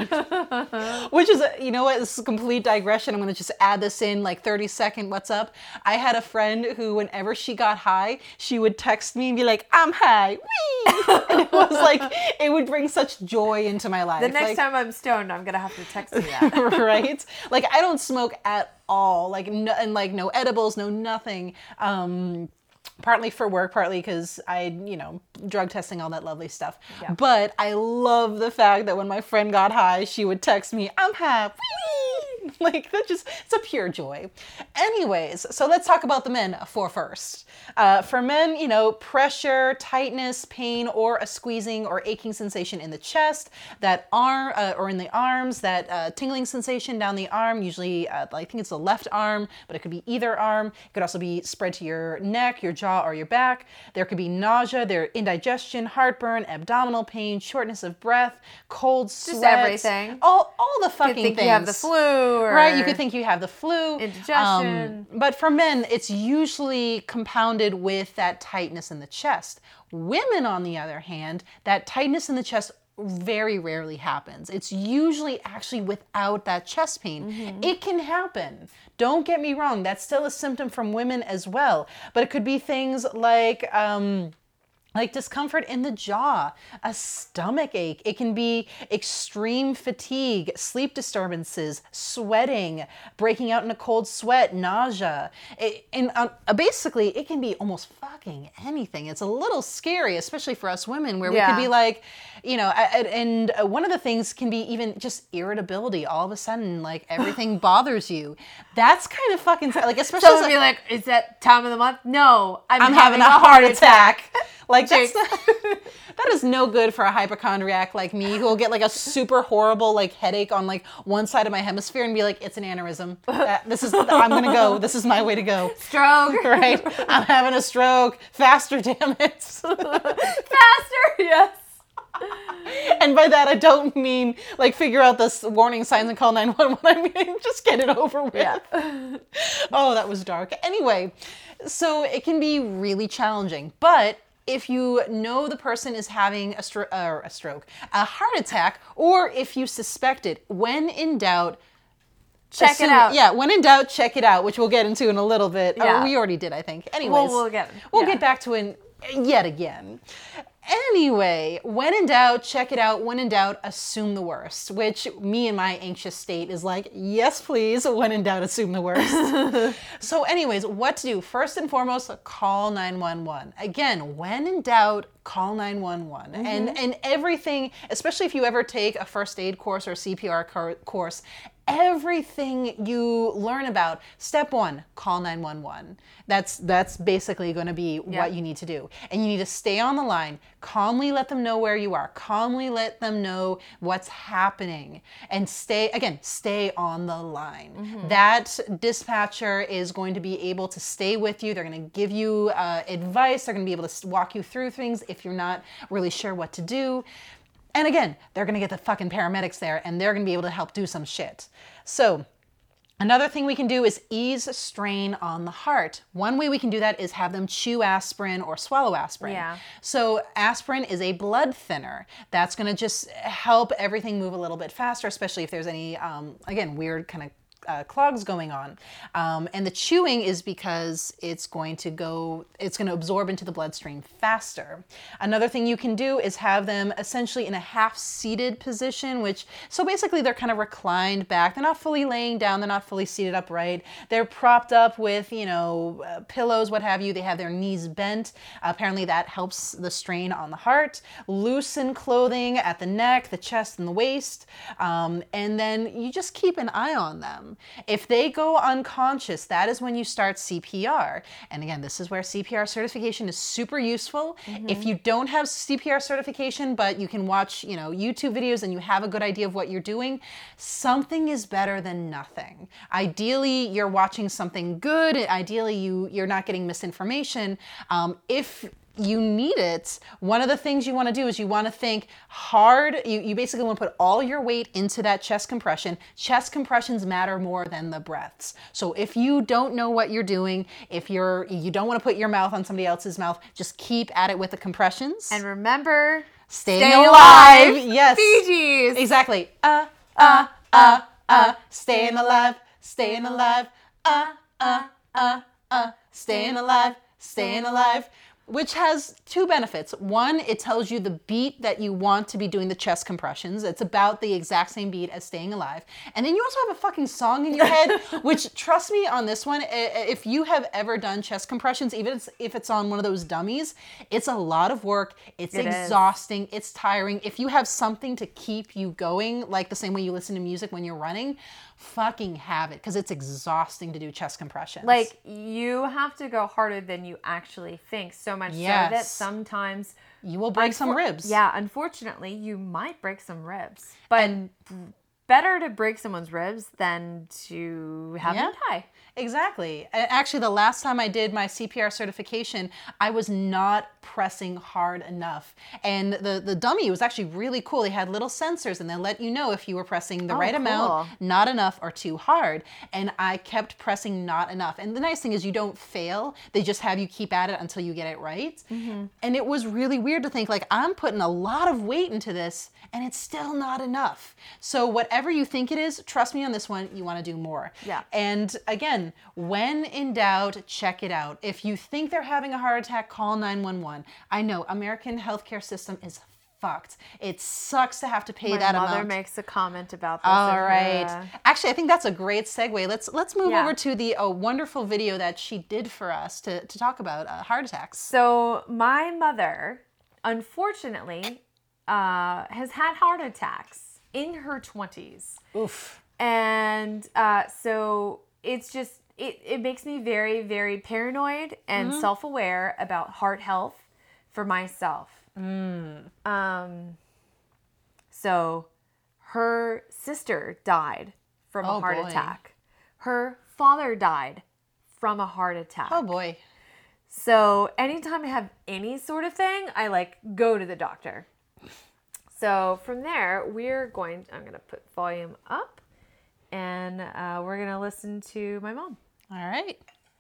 Which is, a, you know what, this is a complete digression. I'm going to just add this in like thirty second what's up. I had a friend who whenever she got high, she would text me and be like, I'm high. Wee! And it was like, it would bring such joy into my life. The next like, time I'm stoned, I'm going to have to text you that. right? Like I don't smoke at all, like no, and like no edibles, no nothing. Um, partly for work, partly because I, you know, drug testing, all that lovely stuff. Yeah. But I love the fact that when my friend got high, she would text me, I'm high. Whee! Like that just, it's a pure joy. Anyways, so let's talk about the men for first. Uh, for men, you know, pressure, tightness, pain, or a squeezing or aching sensation in the chest, that arm, uh, or in the arms, that uh, tingling sensation down the arm, usually uh, I think it's the left arm, but it could be either arm. It could also be spread to your neck, your jaw, or your back. There could be nausea, there indigestion, heartburn, abdominal pain, shortness of breath, cold sweat. Just everything. All, all the You fucking could think things. you have the flu. Or Right, you could think you have the flu. Indigestion. Um, but for men, it's usually compounded with that tightness in the chest. Women, on the other hand, that tightness in the chest very rarely happens. It's usually actually without that chest pain. Mm-hmm. It can happen. Don't get me wrong. That's still a symptom from women as well. But it could be things like... Um, like discomfort in the jaw, a stomach ache. It can be extreme fatigue, sleep disturbances, sweating, breaking out in a cold sweat, nausea. It, and uh, basically, it can be almost fucking anything. It's a little scary, especially for us women, where Yeah. we could be like, you know, I- I- and uh, one of the things can be even just irritability. All of a sudden, like everything bothers you. That's kind of fucking, like especially Someone as be a- like, is that time of the month? No, I'm, I'm having a heart attack. Like that's not, that is no good for a hypochondriac like me who will get like a super horrible like headache on like one side of my hemisphere and be like, it's an aneurysm. Uh, this is, I'm gonna go. This is my way to go. Stroke. Right? I'm having a stroke. Faster, damn it. Faster, yes. And by that I don't mean like figure out the warning signs and call nine one one. I mean just get it over with. Yeah. Oh, that was dark. Anyway, so it can be really challenging, but if you know the person is having a, stro- uh, a stroke, a heart attack, or if you suspect it, when in doubt, Check assume- it out. Yeah, when in doubt, check it out, which we'll get into in a little bit. Yeah. Oh, we already did, I think. Anyways, Well, we'll get- we'll yeah. get back to it yet again. Anyway, when in doubt, check it out. When in doubt, assume the worst, which me in my anxious state is like, yes, please. When in doubt, assume the worst. So anyways, what to do? First and foremost, call nine one one. Again, when in doubt, call nine one one. Mm-hmm. And, and everything, especially if you ever take a first aid course or C P R cor- course, everything you learn about, step one, call nine one one. That's that's basically going to be Yeah. what you need to do. And you need to stay on the line, calmly let them know where you are, calmly let them know what's happening, and stay, again, stay on the line. Mm-hmm. That dispatcher is going to be able to stay with you. They're going to give you uh, advice. They're going to be able to walk you through things if you're not really sure what to do. And again, they're going to get the fucking paramedics there and they're going to be able to help do some shit. So another thing we can do is ease strain on the heart. One way we can do that is have them chew aspirin or swallow aspirin. Yeah. So aspirin is a blood thinner. That's going to just help everything move a little bit faster, especially if there's any, um, again, weird kind of Uh, clogs going on. Um, and the chewing is because it's going to go, it's going to absorb into the bloodstream faster. Another thing you can do is have them essentially in a half-seated position, which, so basically they're kind of reclined back. They're not fully laying down. They're not fully seated upright. They're propped up with, you know, uh, pillows, what have you. They have their knees bent. Uh, apparently that helps the strain on the heart. Loosen clothing at the neck, the chest, and the waist. Um, and then you just keep an eye on them. them. If they go unconscious, that is when you start C P R. And again, this is where C P R certification is super useful. Mm-hmm. If you don't have C P R certification, but you can watch, you know, YouTube videos and you have a good idea of what you're doing, something is better than nothing. Ideally, you're watching something good. Ideally, you, you're not getting misinformation. Um, if you need it, one of the things you want to do is you want to think hard. You, you basically want to put all your weight into that chest compression. Chest compressions matter more than the breaths. So if you don't know what you're doing, if you're you don't want to put your mouth on somebody else's mouth, just keep at it with the compressions. And remember, staying stay alive. alive. Yes. Bee Gees. Exactly. Uh, uh, uh, uh, staying alive, staying alive. Uh, uh, uh, uh, staying alive, staying alive. Which has two benefits. One, it tells you the beat that you want to be doing the chest compressions. It's about the exact same beat as staying alive. And then you also have a fucking song in your head, which, trust me on this one, if you have ever done chest compressions, even if it's on one of those dummies, it's a lot of work. It's It exhausting. Is. It's tiring. If you have something to keep you going, like the same way you listen to music when you're running, fucking have it, because it's exhausting to do chest compressions. Like, you have to go harder than you actually think, so much Yes. so that sometimes you will break some unfor- ribs. Yeah, unfortunately, you might break some ribs. But And- better to break someone's ribs than to have Yeah. them die. Exactly. And actually, the last time I did my C P R certification, I was not pressing hard enough. And the, the dummy was actually really cool. They had little sensors and they let you know if you were pressing the Oh, right cool. amount, not enough, or too hard. And I kept pressing not enough. And the nice thing is you don't fail. They just have you keep at it until you get it right. Mm-hmm. And it was really weird to think, like, I'm putting a lot of weight into this and it's still not enough. So whatever you think it is, trust me on this one, you want to do more. Yeah. And again, when in doubt, check it out. If you think they're having a heart attack, call nine one one. I know, American healthcare system is fucked. It sucks to have to pay My that mother amount. makes a comment about this. All in her, right. uh, Actually, I think that's a great segue. Let's let's move Yeah. over to the uh, wonderful video that she did for us to, to talk about uh, heart attacks. So my mother, unfortunately, uh, has had heart attacks in her twenties. Oof. And uh, so it's just, it, it makes me very, very paranoid and Mm-hmm. self-aware about heart health for myself. Mm. Um, so her sister died from a Oh, heart boy. attack. Her father died from a heart attack. Oh boy. So anytime I have any sort of thing, I like go to the doctor. So from there, we're going, I'm going to put volume up and uh, we're going to listen to my mom. All right.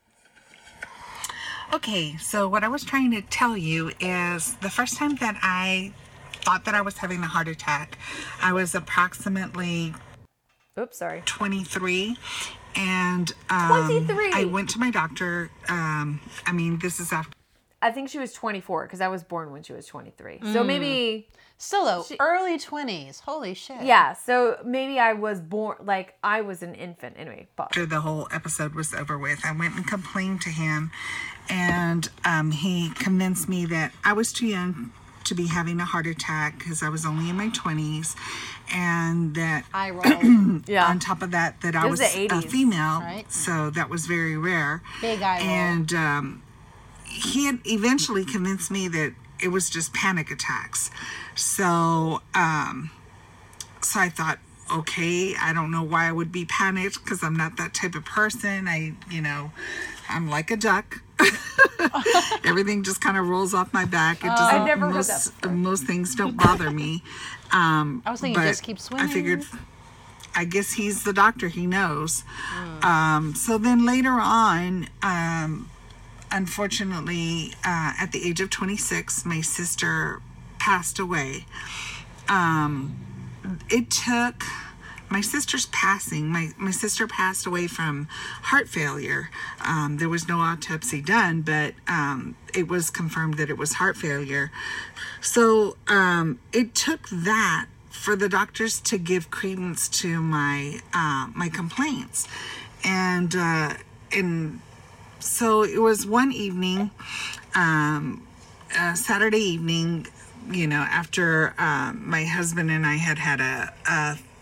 Okay, so what I was trying to tell you is the first time that I thought that I was having a heart attack, I was approximately Oops, sorry. twenty-three. And um, twenty-three? I went to my doctor. Um, I mean, this is after. I think she was twenty-four because I was born when she was twenty-three. So maybe, Still though, She- early twenties. Holy shit. yeah. So maybe I was born, like I was an infant. Anyway, pause. After the whole episode was over with, I went and complained to him, and um, he convinced me that I was too young to be having a heart attack because I was only in my twenties, and that I roll. Yeah. on top of that, that I It was was the a eighties, female, right? so that was very rare. Big eye roll. And um, he had eventually convinced me that it was just panic attacks. So, um, so I thought, okay, I don't know why I would be panicked because I'm not that type of person. I, you know, I'm like a duck. Everything just kind of rolls off my back. It doesn't. I've never heard most, that most things don't bother me. Um, I was thinking but just keep swimming. I figured, I guess he's the doctor. He knows. Um, so then later on, um, unfortunately, uh, at the age of twenty-six, my sister passed away. Um, it took my sister's passing. My, my sister passed away from heart failure. Um, there was no autopsy done, but um, it was confirmed that it was heart failure. So um, it took that for the doctors to give credence to my uh, my complaints, and uh, and so it was one evening, um, uh, Saturday evening. You know, after um, my husband and I had had a, a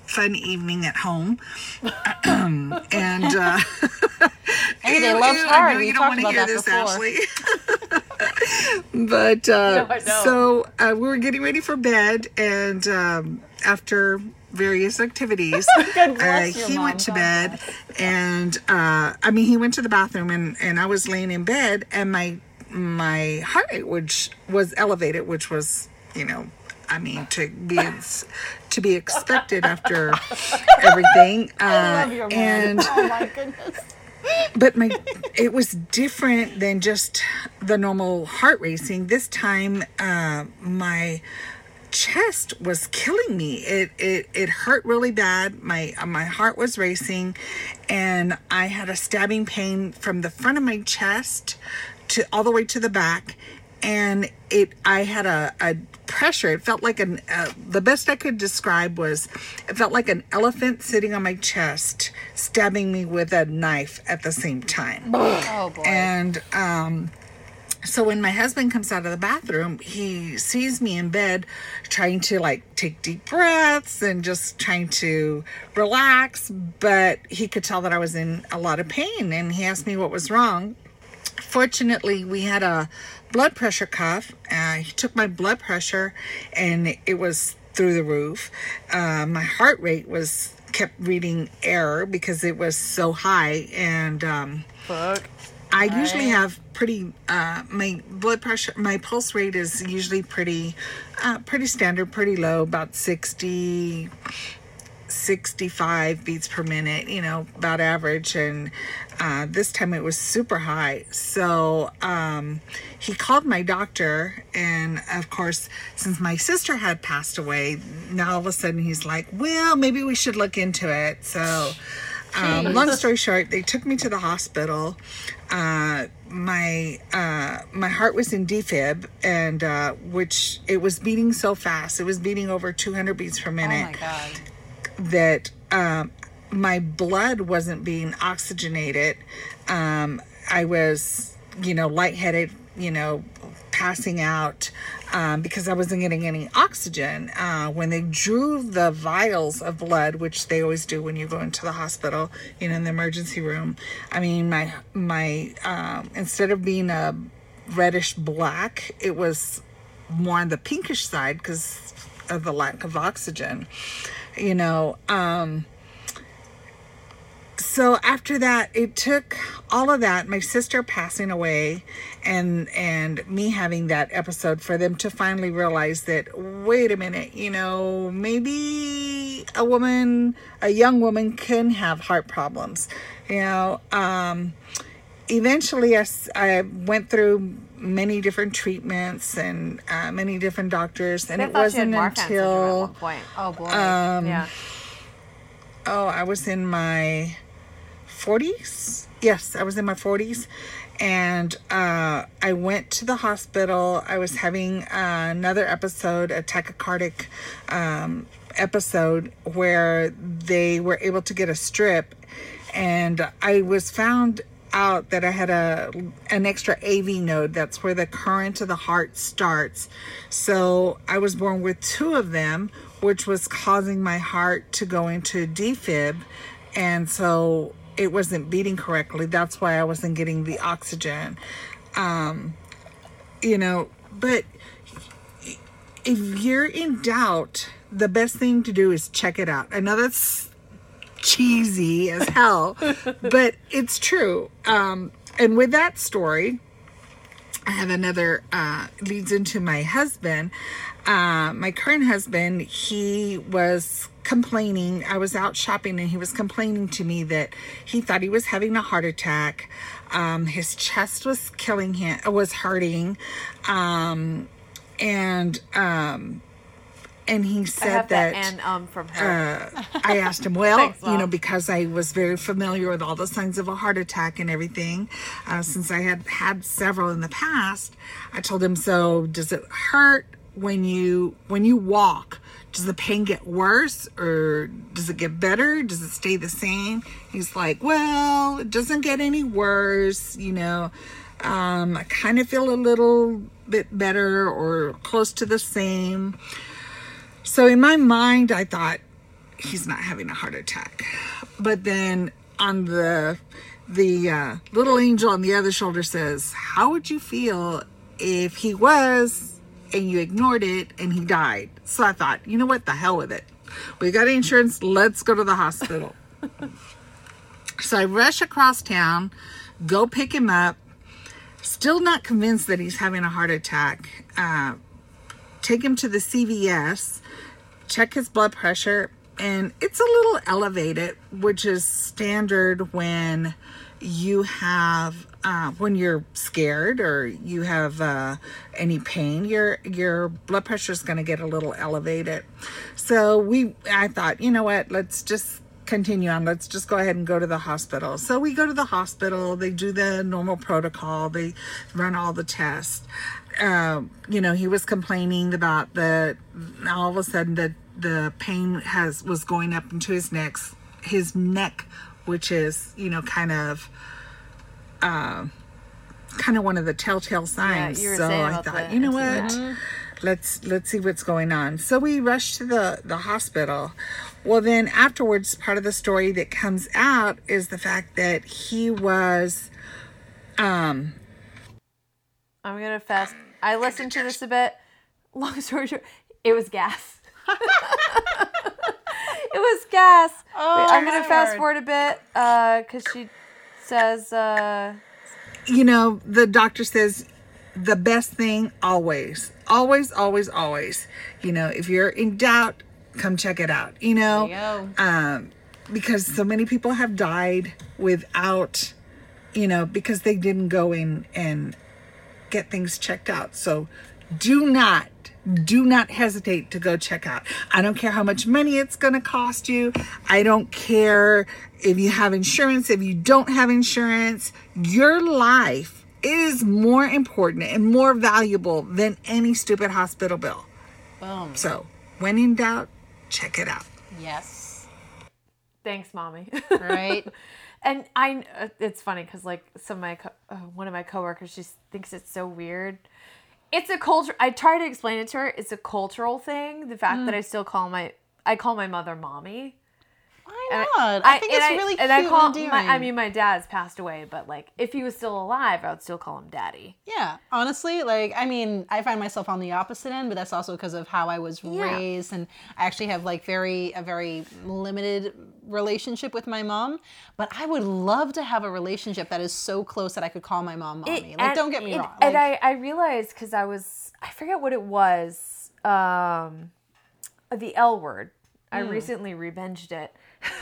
fun evening at home. and uh, Hey, they ew, love ew, hard. I know We you don't talked want to about hear that this, before. Ashley. But uh, I know. so uh, we were getting ready for bed, and um, after various activities, God uh, bless your he mom. went to God bed, and uh, I mean, he went to the bathroom, and, and I was laying in bed, and my my heart rate, which was elevated, which was, you know, I mean, to be to be expected after everything. Uh, I love your mom. and Oh my goodness. but my it was different than just the normal heart racing. This time, uh, my chest was killing me. It it it hurt really bad. My uh, my heart was racing, and I had a stabbing pain from the front of my chest to all the way to the back, and it I had a, a pressure. It felt like an uh, the best I could describe was it felt like an elephant sitting on my chest stabbing me with a knife at the same time. Oh boy. And um so when my husband comes out of the bathroom, he sees me in bed trying to like take deep breaths and just trying to relax, but he could tell that I was in a lot of pain, and he asked me what was wrong. Fortunately, we had a blood pressure cuff. Uh, he took my blood pressure, and it was through the roof. Uh, my heart rate was kept reading error because it was so high, and um, Fuck. I usually have pretty, uh, my blood pressure, my pulse rate is usually pretty, uh, pretty standard, pretty low, about sixty, sixty-five beats per minute, you know, about average. And, uh, this time it was super high. So, um, he called my doctor, and of course, since my sister had passed away, now all of a sudden he's like, well, maybe we should look into it. So, Um, long story short, they took me to the hospital. Uh, my uh, my heart was in defib, and uh, which it was beating so fast. It was beating over two hundred beats per Oh minute. my god. That um, my blood wasn't being oxygenated. Um, I was, you know, lightheaded, you know, passing out um, because I wasn't getting any oxygen. Uh, when they drew the vials of blood, which they always do when you go into the hospital, you know, in the emergency room, I mean, my, my, um, instead of being a reddish black, it was more on the pinkish side because of the lack of oxygen, you know. Um, so after that, it took all of that, my sister passing away, and and me having that episode, for them to finally realize that, wait a minute, you know, maybe a woman, a young woman can have heart problems. You know, um, eventually I, s- I went through many different treatments and uh, many different doctors, and I it thought you had wasn't Marfan syndrome at until, one point. Oh boy. um, Yeah. oh, I was in my forties. Yes, I was in my forties. And uh, I went to the hospital. I was having uh, another episode, a tachycardic um, episode, where they were able to get a strip. And I was found out that I had a an extra A V node. That's where the current of the heart starts. So I was born with two of them, which was causing my heart to go into defib. And so it wasn't beating correctly. That's why I wasn't getting the oxygen. Um, you know, but if you're in doubt, the best thing to do is check it out. I know that's cheesy as hell, but it's true. Um, and with that story, I have another, uh, leads into my husband. Uh, my current husband, he was complaining. I was out shopping, and he was complaining to me that he thought he was having a heart attack. Um, his chest was killing him, was hurting. Um, and, um, and he I said have that, that, and um from her. uh, I asked him, well, Thanks, you know, Mom. because I was very familiar with all the signs of a heart attack and everything, uh, since I had had several in the past, I told him, so does it hurt when you, when you walk? Does the pain get worse, or does it get better? Does it stay the same? He's like, well, it doesn't get any worse, you know. Um, I kind of feel a little bit better or close to the same. So in my mind, I thought, he's not having a heart attack. But then on the the uh, little angel on the other shoulder says, how would you feel if he was and you ignored it and he died? So I thought, you know what, the hell with it. We got insurance, let's go to the hospital. So I rush across town, go pick him up, still not convinced that he's having a heart attack. Uh, take him to the C V S, check his blood pressure, and it's a little elevated, which is standard when you have uh, when you're scared or you have uh, any pain. Your your blood pressure is going to get a little elevated. So we, I thought, you know what? Let's just continue on. Let's just go ahead and go to the hospital. So we go to the hospital. They do the normal protocol. They run all the tests. Uh, you know, he was complaining about the all of a sudden the the pain has was going up into his neck, his neck, which is, you know, kind of uh, kind of one of the telltale signs. Yeah, you were so saying I about thought, the you know what? antidote. Let's let's see what's going on. So we rushed to the the hospital. Well, then afterwards, part of the story that comes out is the fact that he was um I'm going to fast. I listened to this a bit. Long story short, it was gas. It was gas. Oh, I'm going my to fast word. forward a bit because she says, uh, you know, the doctor says the best thing always, always, always, always, you know, if you're in doubt, come check it out, you know, There you go. um, because so many people have died without, you know, because they didn't go in and get things checked out. So do not, do not hesitate to go check out. I don't care how much money it's going to cost you. I don't care if you have insurance, if you don't have insurance. Your life is more important and more valuable than any stupid hospital bill. Boom. So when in doubt, check it out. Yes. thanks, mommy. Right. And I, uh, it's funny because like some of my, co- uh, one of my coworkers, she thinks it's so weird. It's a culture. I try to explain it to her. It's a cultural thing. The fact that I still call my, I call my mother mommy. Why And not? I, think and it's really cute and I call, and endearing. my, I mean, my dad's passed away, but like if he was still alive, I would still call him daddy. Yeah, honestly, like, I mean, I find myself on the opposite end, but that's also because of how I was Yeah. raised, and I actually have like very, a very limited relationship with my mom, but I would love to have a relationship that is so close that I could call my mom mommy. It- like, and- don't get me and- wrong. And like- I, I realized because I was, I forget what it was, um, the L word. I recently revenged it.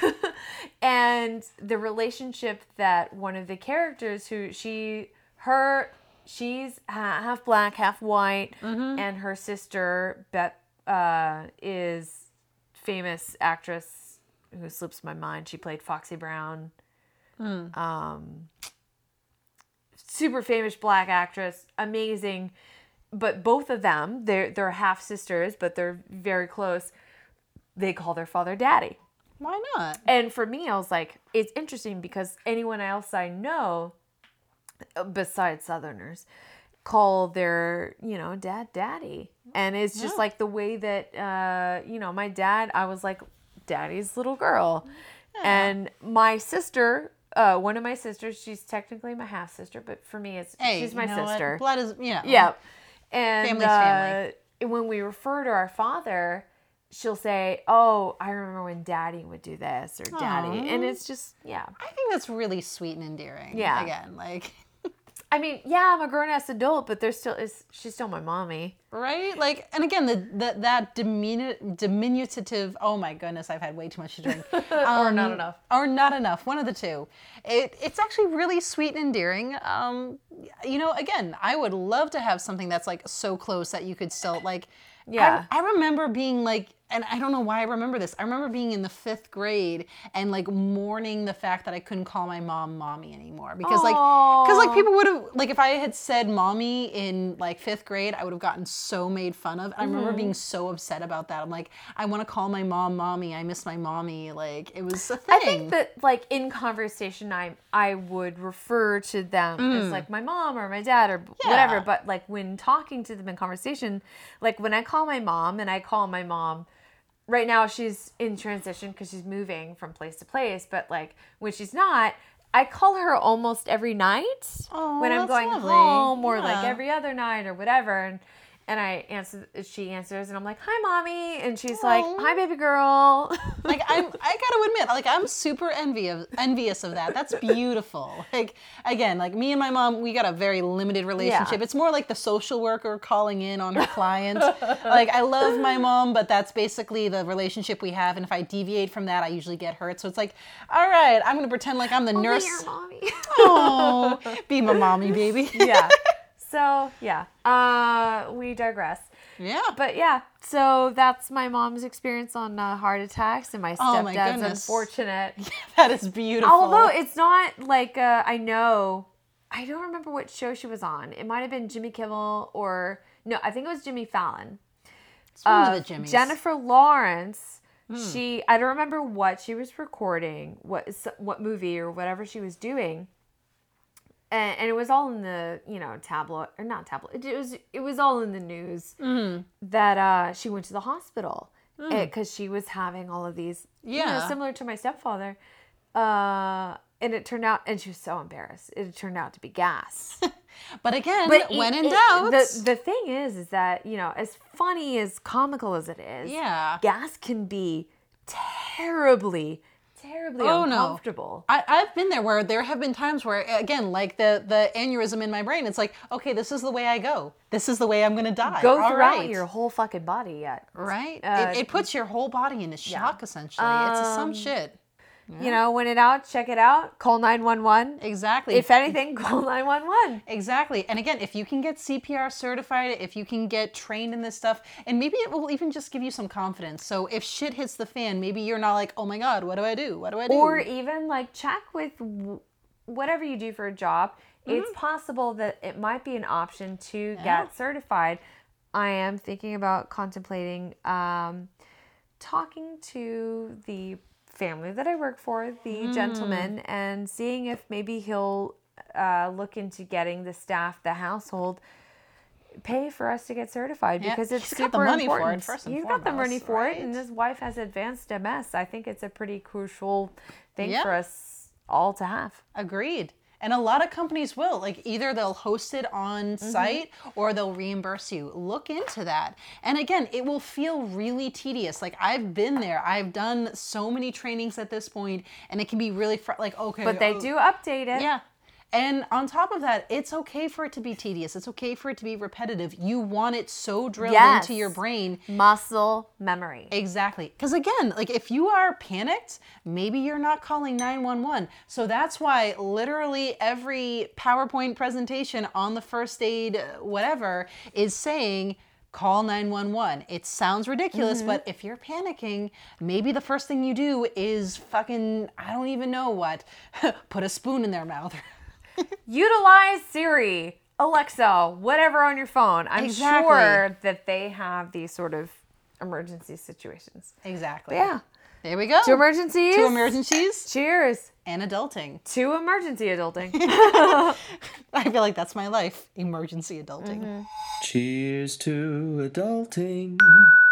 And the relationship that one of the characters who she, her, she's ha- half black, half white, and her sister, Beth, uh, is famous actress who slips my mind. She played Foxy Brown. Um, super famous black actress, amazing. But both of them, they're they're half sisters, but they're very close. They call their father daddy. Why not? And for me, I was like, it's interesting because anyone else I know, besides Southerners, call their, you know, dad daddy. And it's just like the way that, uh, you know, my dad, I was like, daddy's little girl. And my sister, uh, one of my sisters, she's technically my half sister, but for me, it's Hey, she's my you know what? sister. Blood is, you know. Yeah. And Family's uh, family. when we refer to our father, she'll say, oh, I remember when daddy would do this or daddy. Aw. And it's just, yeah. I think that's really sweet and endearing. Yeah. Again, like, I mean, yeah, I'm a grown ass adult, but there's still is she's still my mommy. right? Like, and again, the, the that diminu- diminutive, oh my goodness, I've had way too much to drink. Or not enough. Or not enough, one of the two. It, it's actually really sweet and endearing. Um, you know, again, I would love to have something that's like so close that you could still like, Yeah. I, I remember being like, and I don't know why I remember this. I remember being in the fifth grade and like mourning the fact that I couldn't call my mom mommy anymore because like, because like people would have like if I had said mommy in like fifth grade, I would have gotten so made fun of. And I remember being so upset about that. I'm like, I want to call my mom mommy. I miss my mommy. Like it was a thing. I think that like in conversation, I I would refer to them as like my mom or my dad or Yeah. whatever. But like when talking to them in conversation, like when I call my mom and I call my mom right now she's in transition because she's moving from place to place. But like when she's not, I call her almost every night Oh, when I'm that's going lovely. home, or like Yeah. every other night or whatever. And and I answer, she answers, and I'm like, "Hi, mommy," and she's like, "Hi, baby girl." Like I'm, I gotta admit, like I'm super envious, envious of that. That's beautiful. Like again, like me and my mom, we got a very limited relationship. Yeah. It's more like the social worker calling in on her client. Like I love my mom, but that's basically the relationship we have. And if I deviate from that, I usually get hurt. So it's like, all right, I'm gonna pretend like I'm the Only nurse. your mommy. Oh, be my mommy, baby. Yeah. So yeah, uh, we digress. Yeah. But yeah, so that's my mom's experience on uh, heart attacks, and my Oh, my stepdad's goodness. unfortunate. That is beautiful. Although it's not like uh, I know, I don't remember what show she was on. It might have been Jimmy Kimmel or no, I think it was Jimmy Fallon. It's one Uh, of the Jimmys. Jennifer Lawrence. She I don't remember what she was recording, what what movie or whatever she was doing. And, and it was all in the, you know, tabloid, or not tabloid, it was it was all in the news that uh, she went to the hospital because she was having all of these, you know, Yeah. similar to my stepfather. Uh, and it turned out, and she was so embarrassed, it turned out to be gas. But again, But when it- in it- doubt, the, the thing is, is that, you know, as funny, as comical as it is, Yeah. gas can be terribly, terribly Oh, no. uncomfortable. I, I've been there where there have been times where, again, like the, the aneurysm in my brain, it's like, okay, this is the way I go. This is the way I'm going to die. Go All throughout right. your whole fucking body yet. Right? Uh, it, it puts your whole body into shock, essentially. it's some Um, shit. You know, when in doubt, check it out. Call nine one one. Exactly. If anything, call nine one one. Exactly. And again, if you can get C P R certified, if you can get trained in this stuff, and maybe it will even just give you some confidence. So if shit hits the fan, maybe you're not like, oh my God, what do I do? What do I do? Or even like check with w- whatever you do for a job. It's possible that it might be an option to get certified. I am thinking about contemplating um, talking to the family that I work for, the gentleman, and seeing if maybe he'll uh, look into getting the staff, the household, pay for us to get certified, Yeah, because it's he's super got the money for it, important. first and You've got the money foremost, for it, and right? his wife has advanced M S. I think it's a pretty crucial thing Yeah. for us all to have. Agreed. And a lot of companies will, like either they'll host it on site or they'll reimburse you. Look into that. And again, it will feel really tedious. Like I've been there. I've done so many trainings at this point, and it can be really fr- like, okay. But they oh, do update it. Yeah. And on top of that, it's okay for it to be tedious. It's okay for it to be repetitive. You want it so drilled Yes. into your brain. Muscle memory. Exactly. Because again, like if you are panicked, maybe you're not calling nine one one. So that's why literally every PowerPoint presentation on the first aid, uh, whatever, is saying, call nine one one. It sounds ridiculous, but if you're panicking, maybe the first thing you do is fucking, I don't even know what, put a spoon in their mouth. Utilize Siri, Alexa, whatever on your phone. I'm Exactly. sure that they have these sort of emergency situations. Exactly. Yeah. There we go. Two emergencies. Two emergencies Cheers. and adulting. To emergency adulting. I feel like that's my life. Emergency adulting. Cheers to adulting.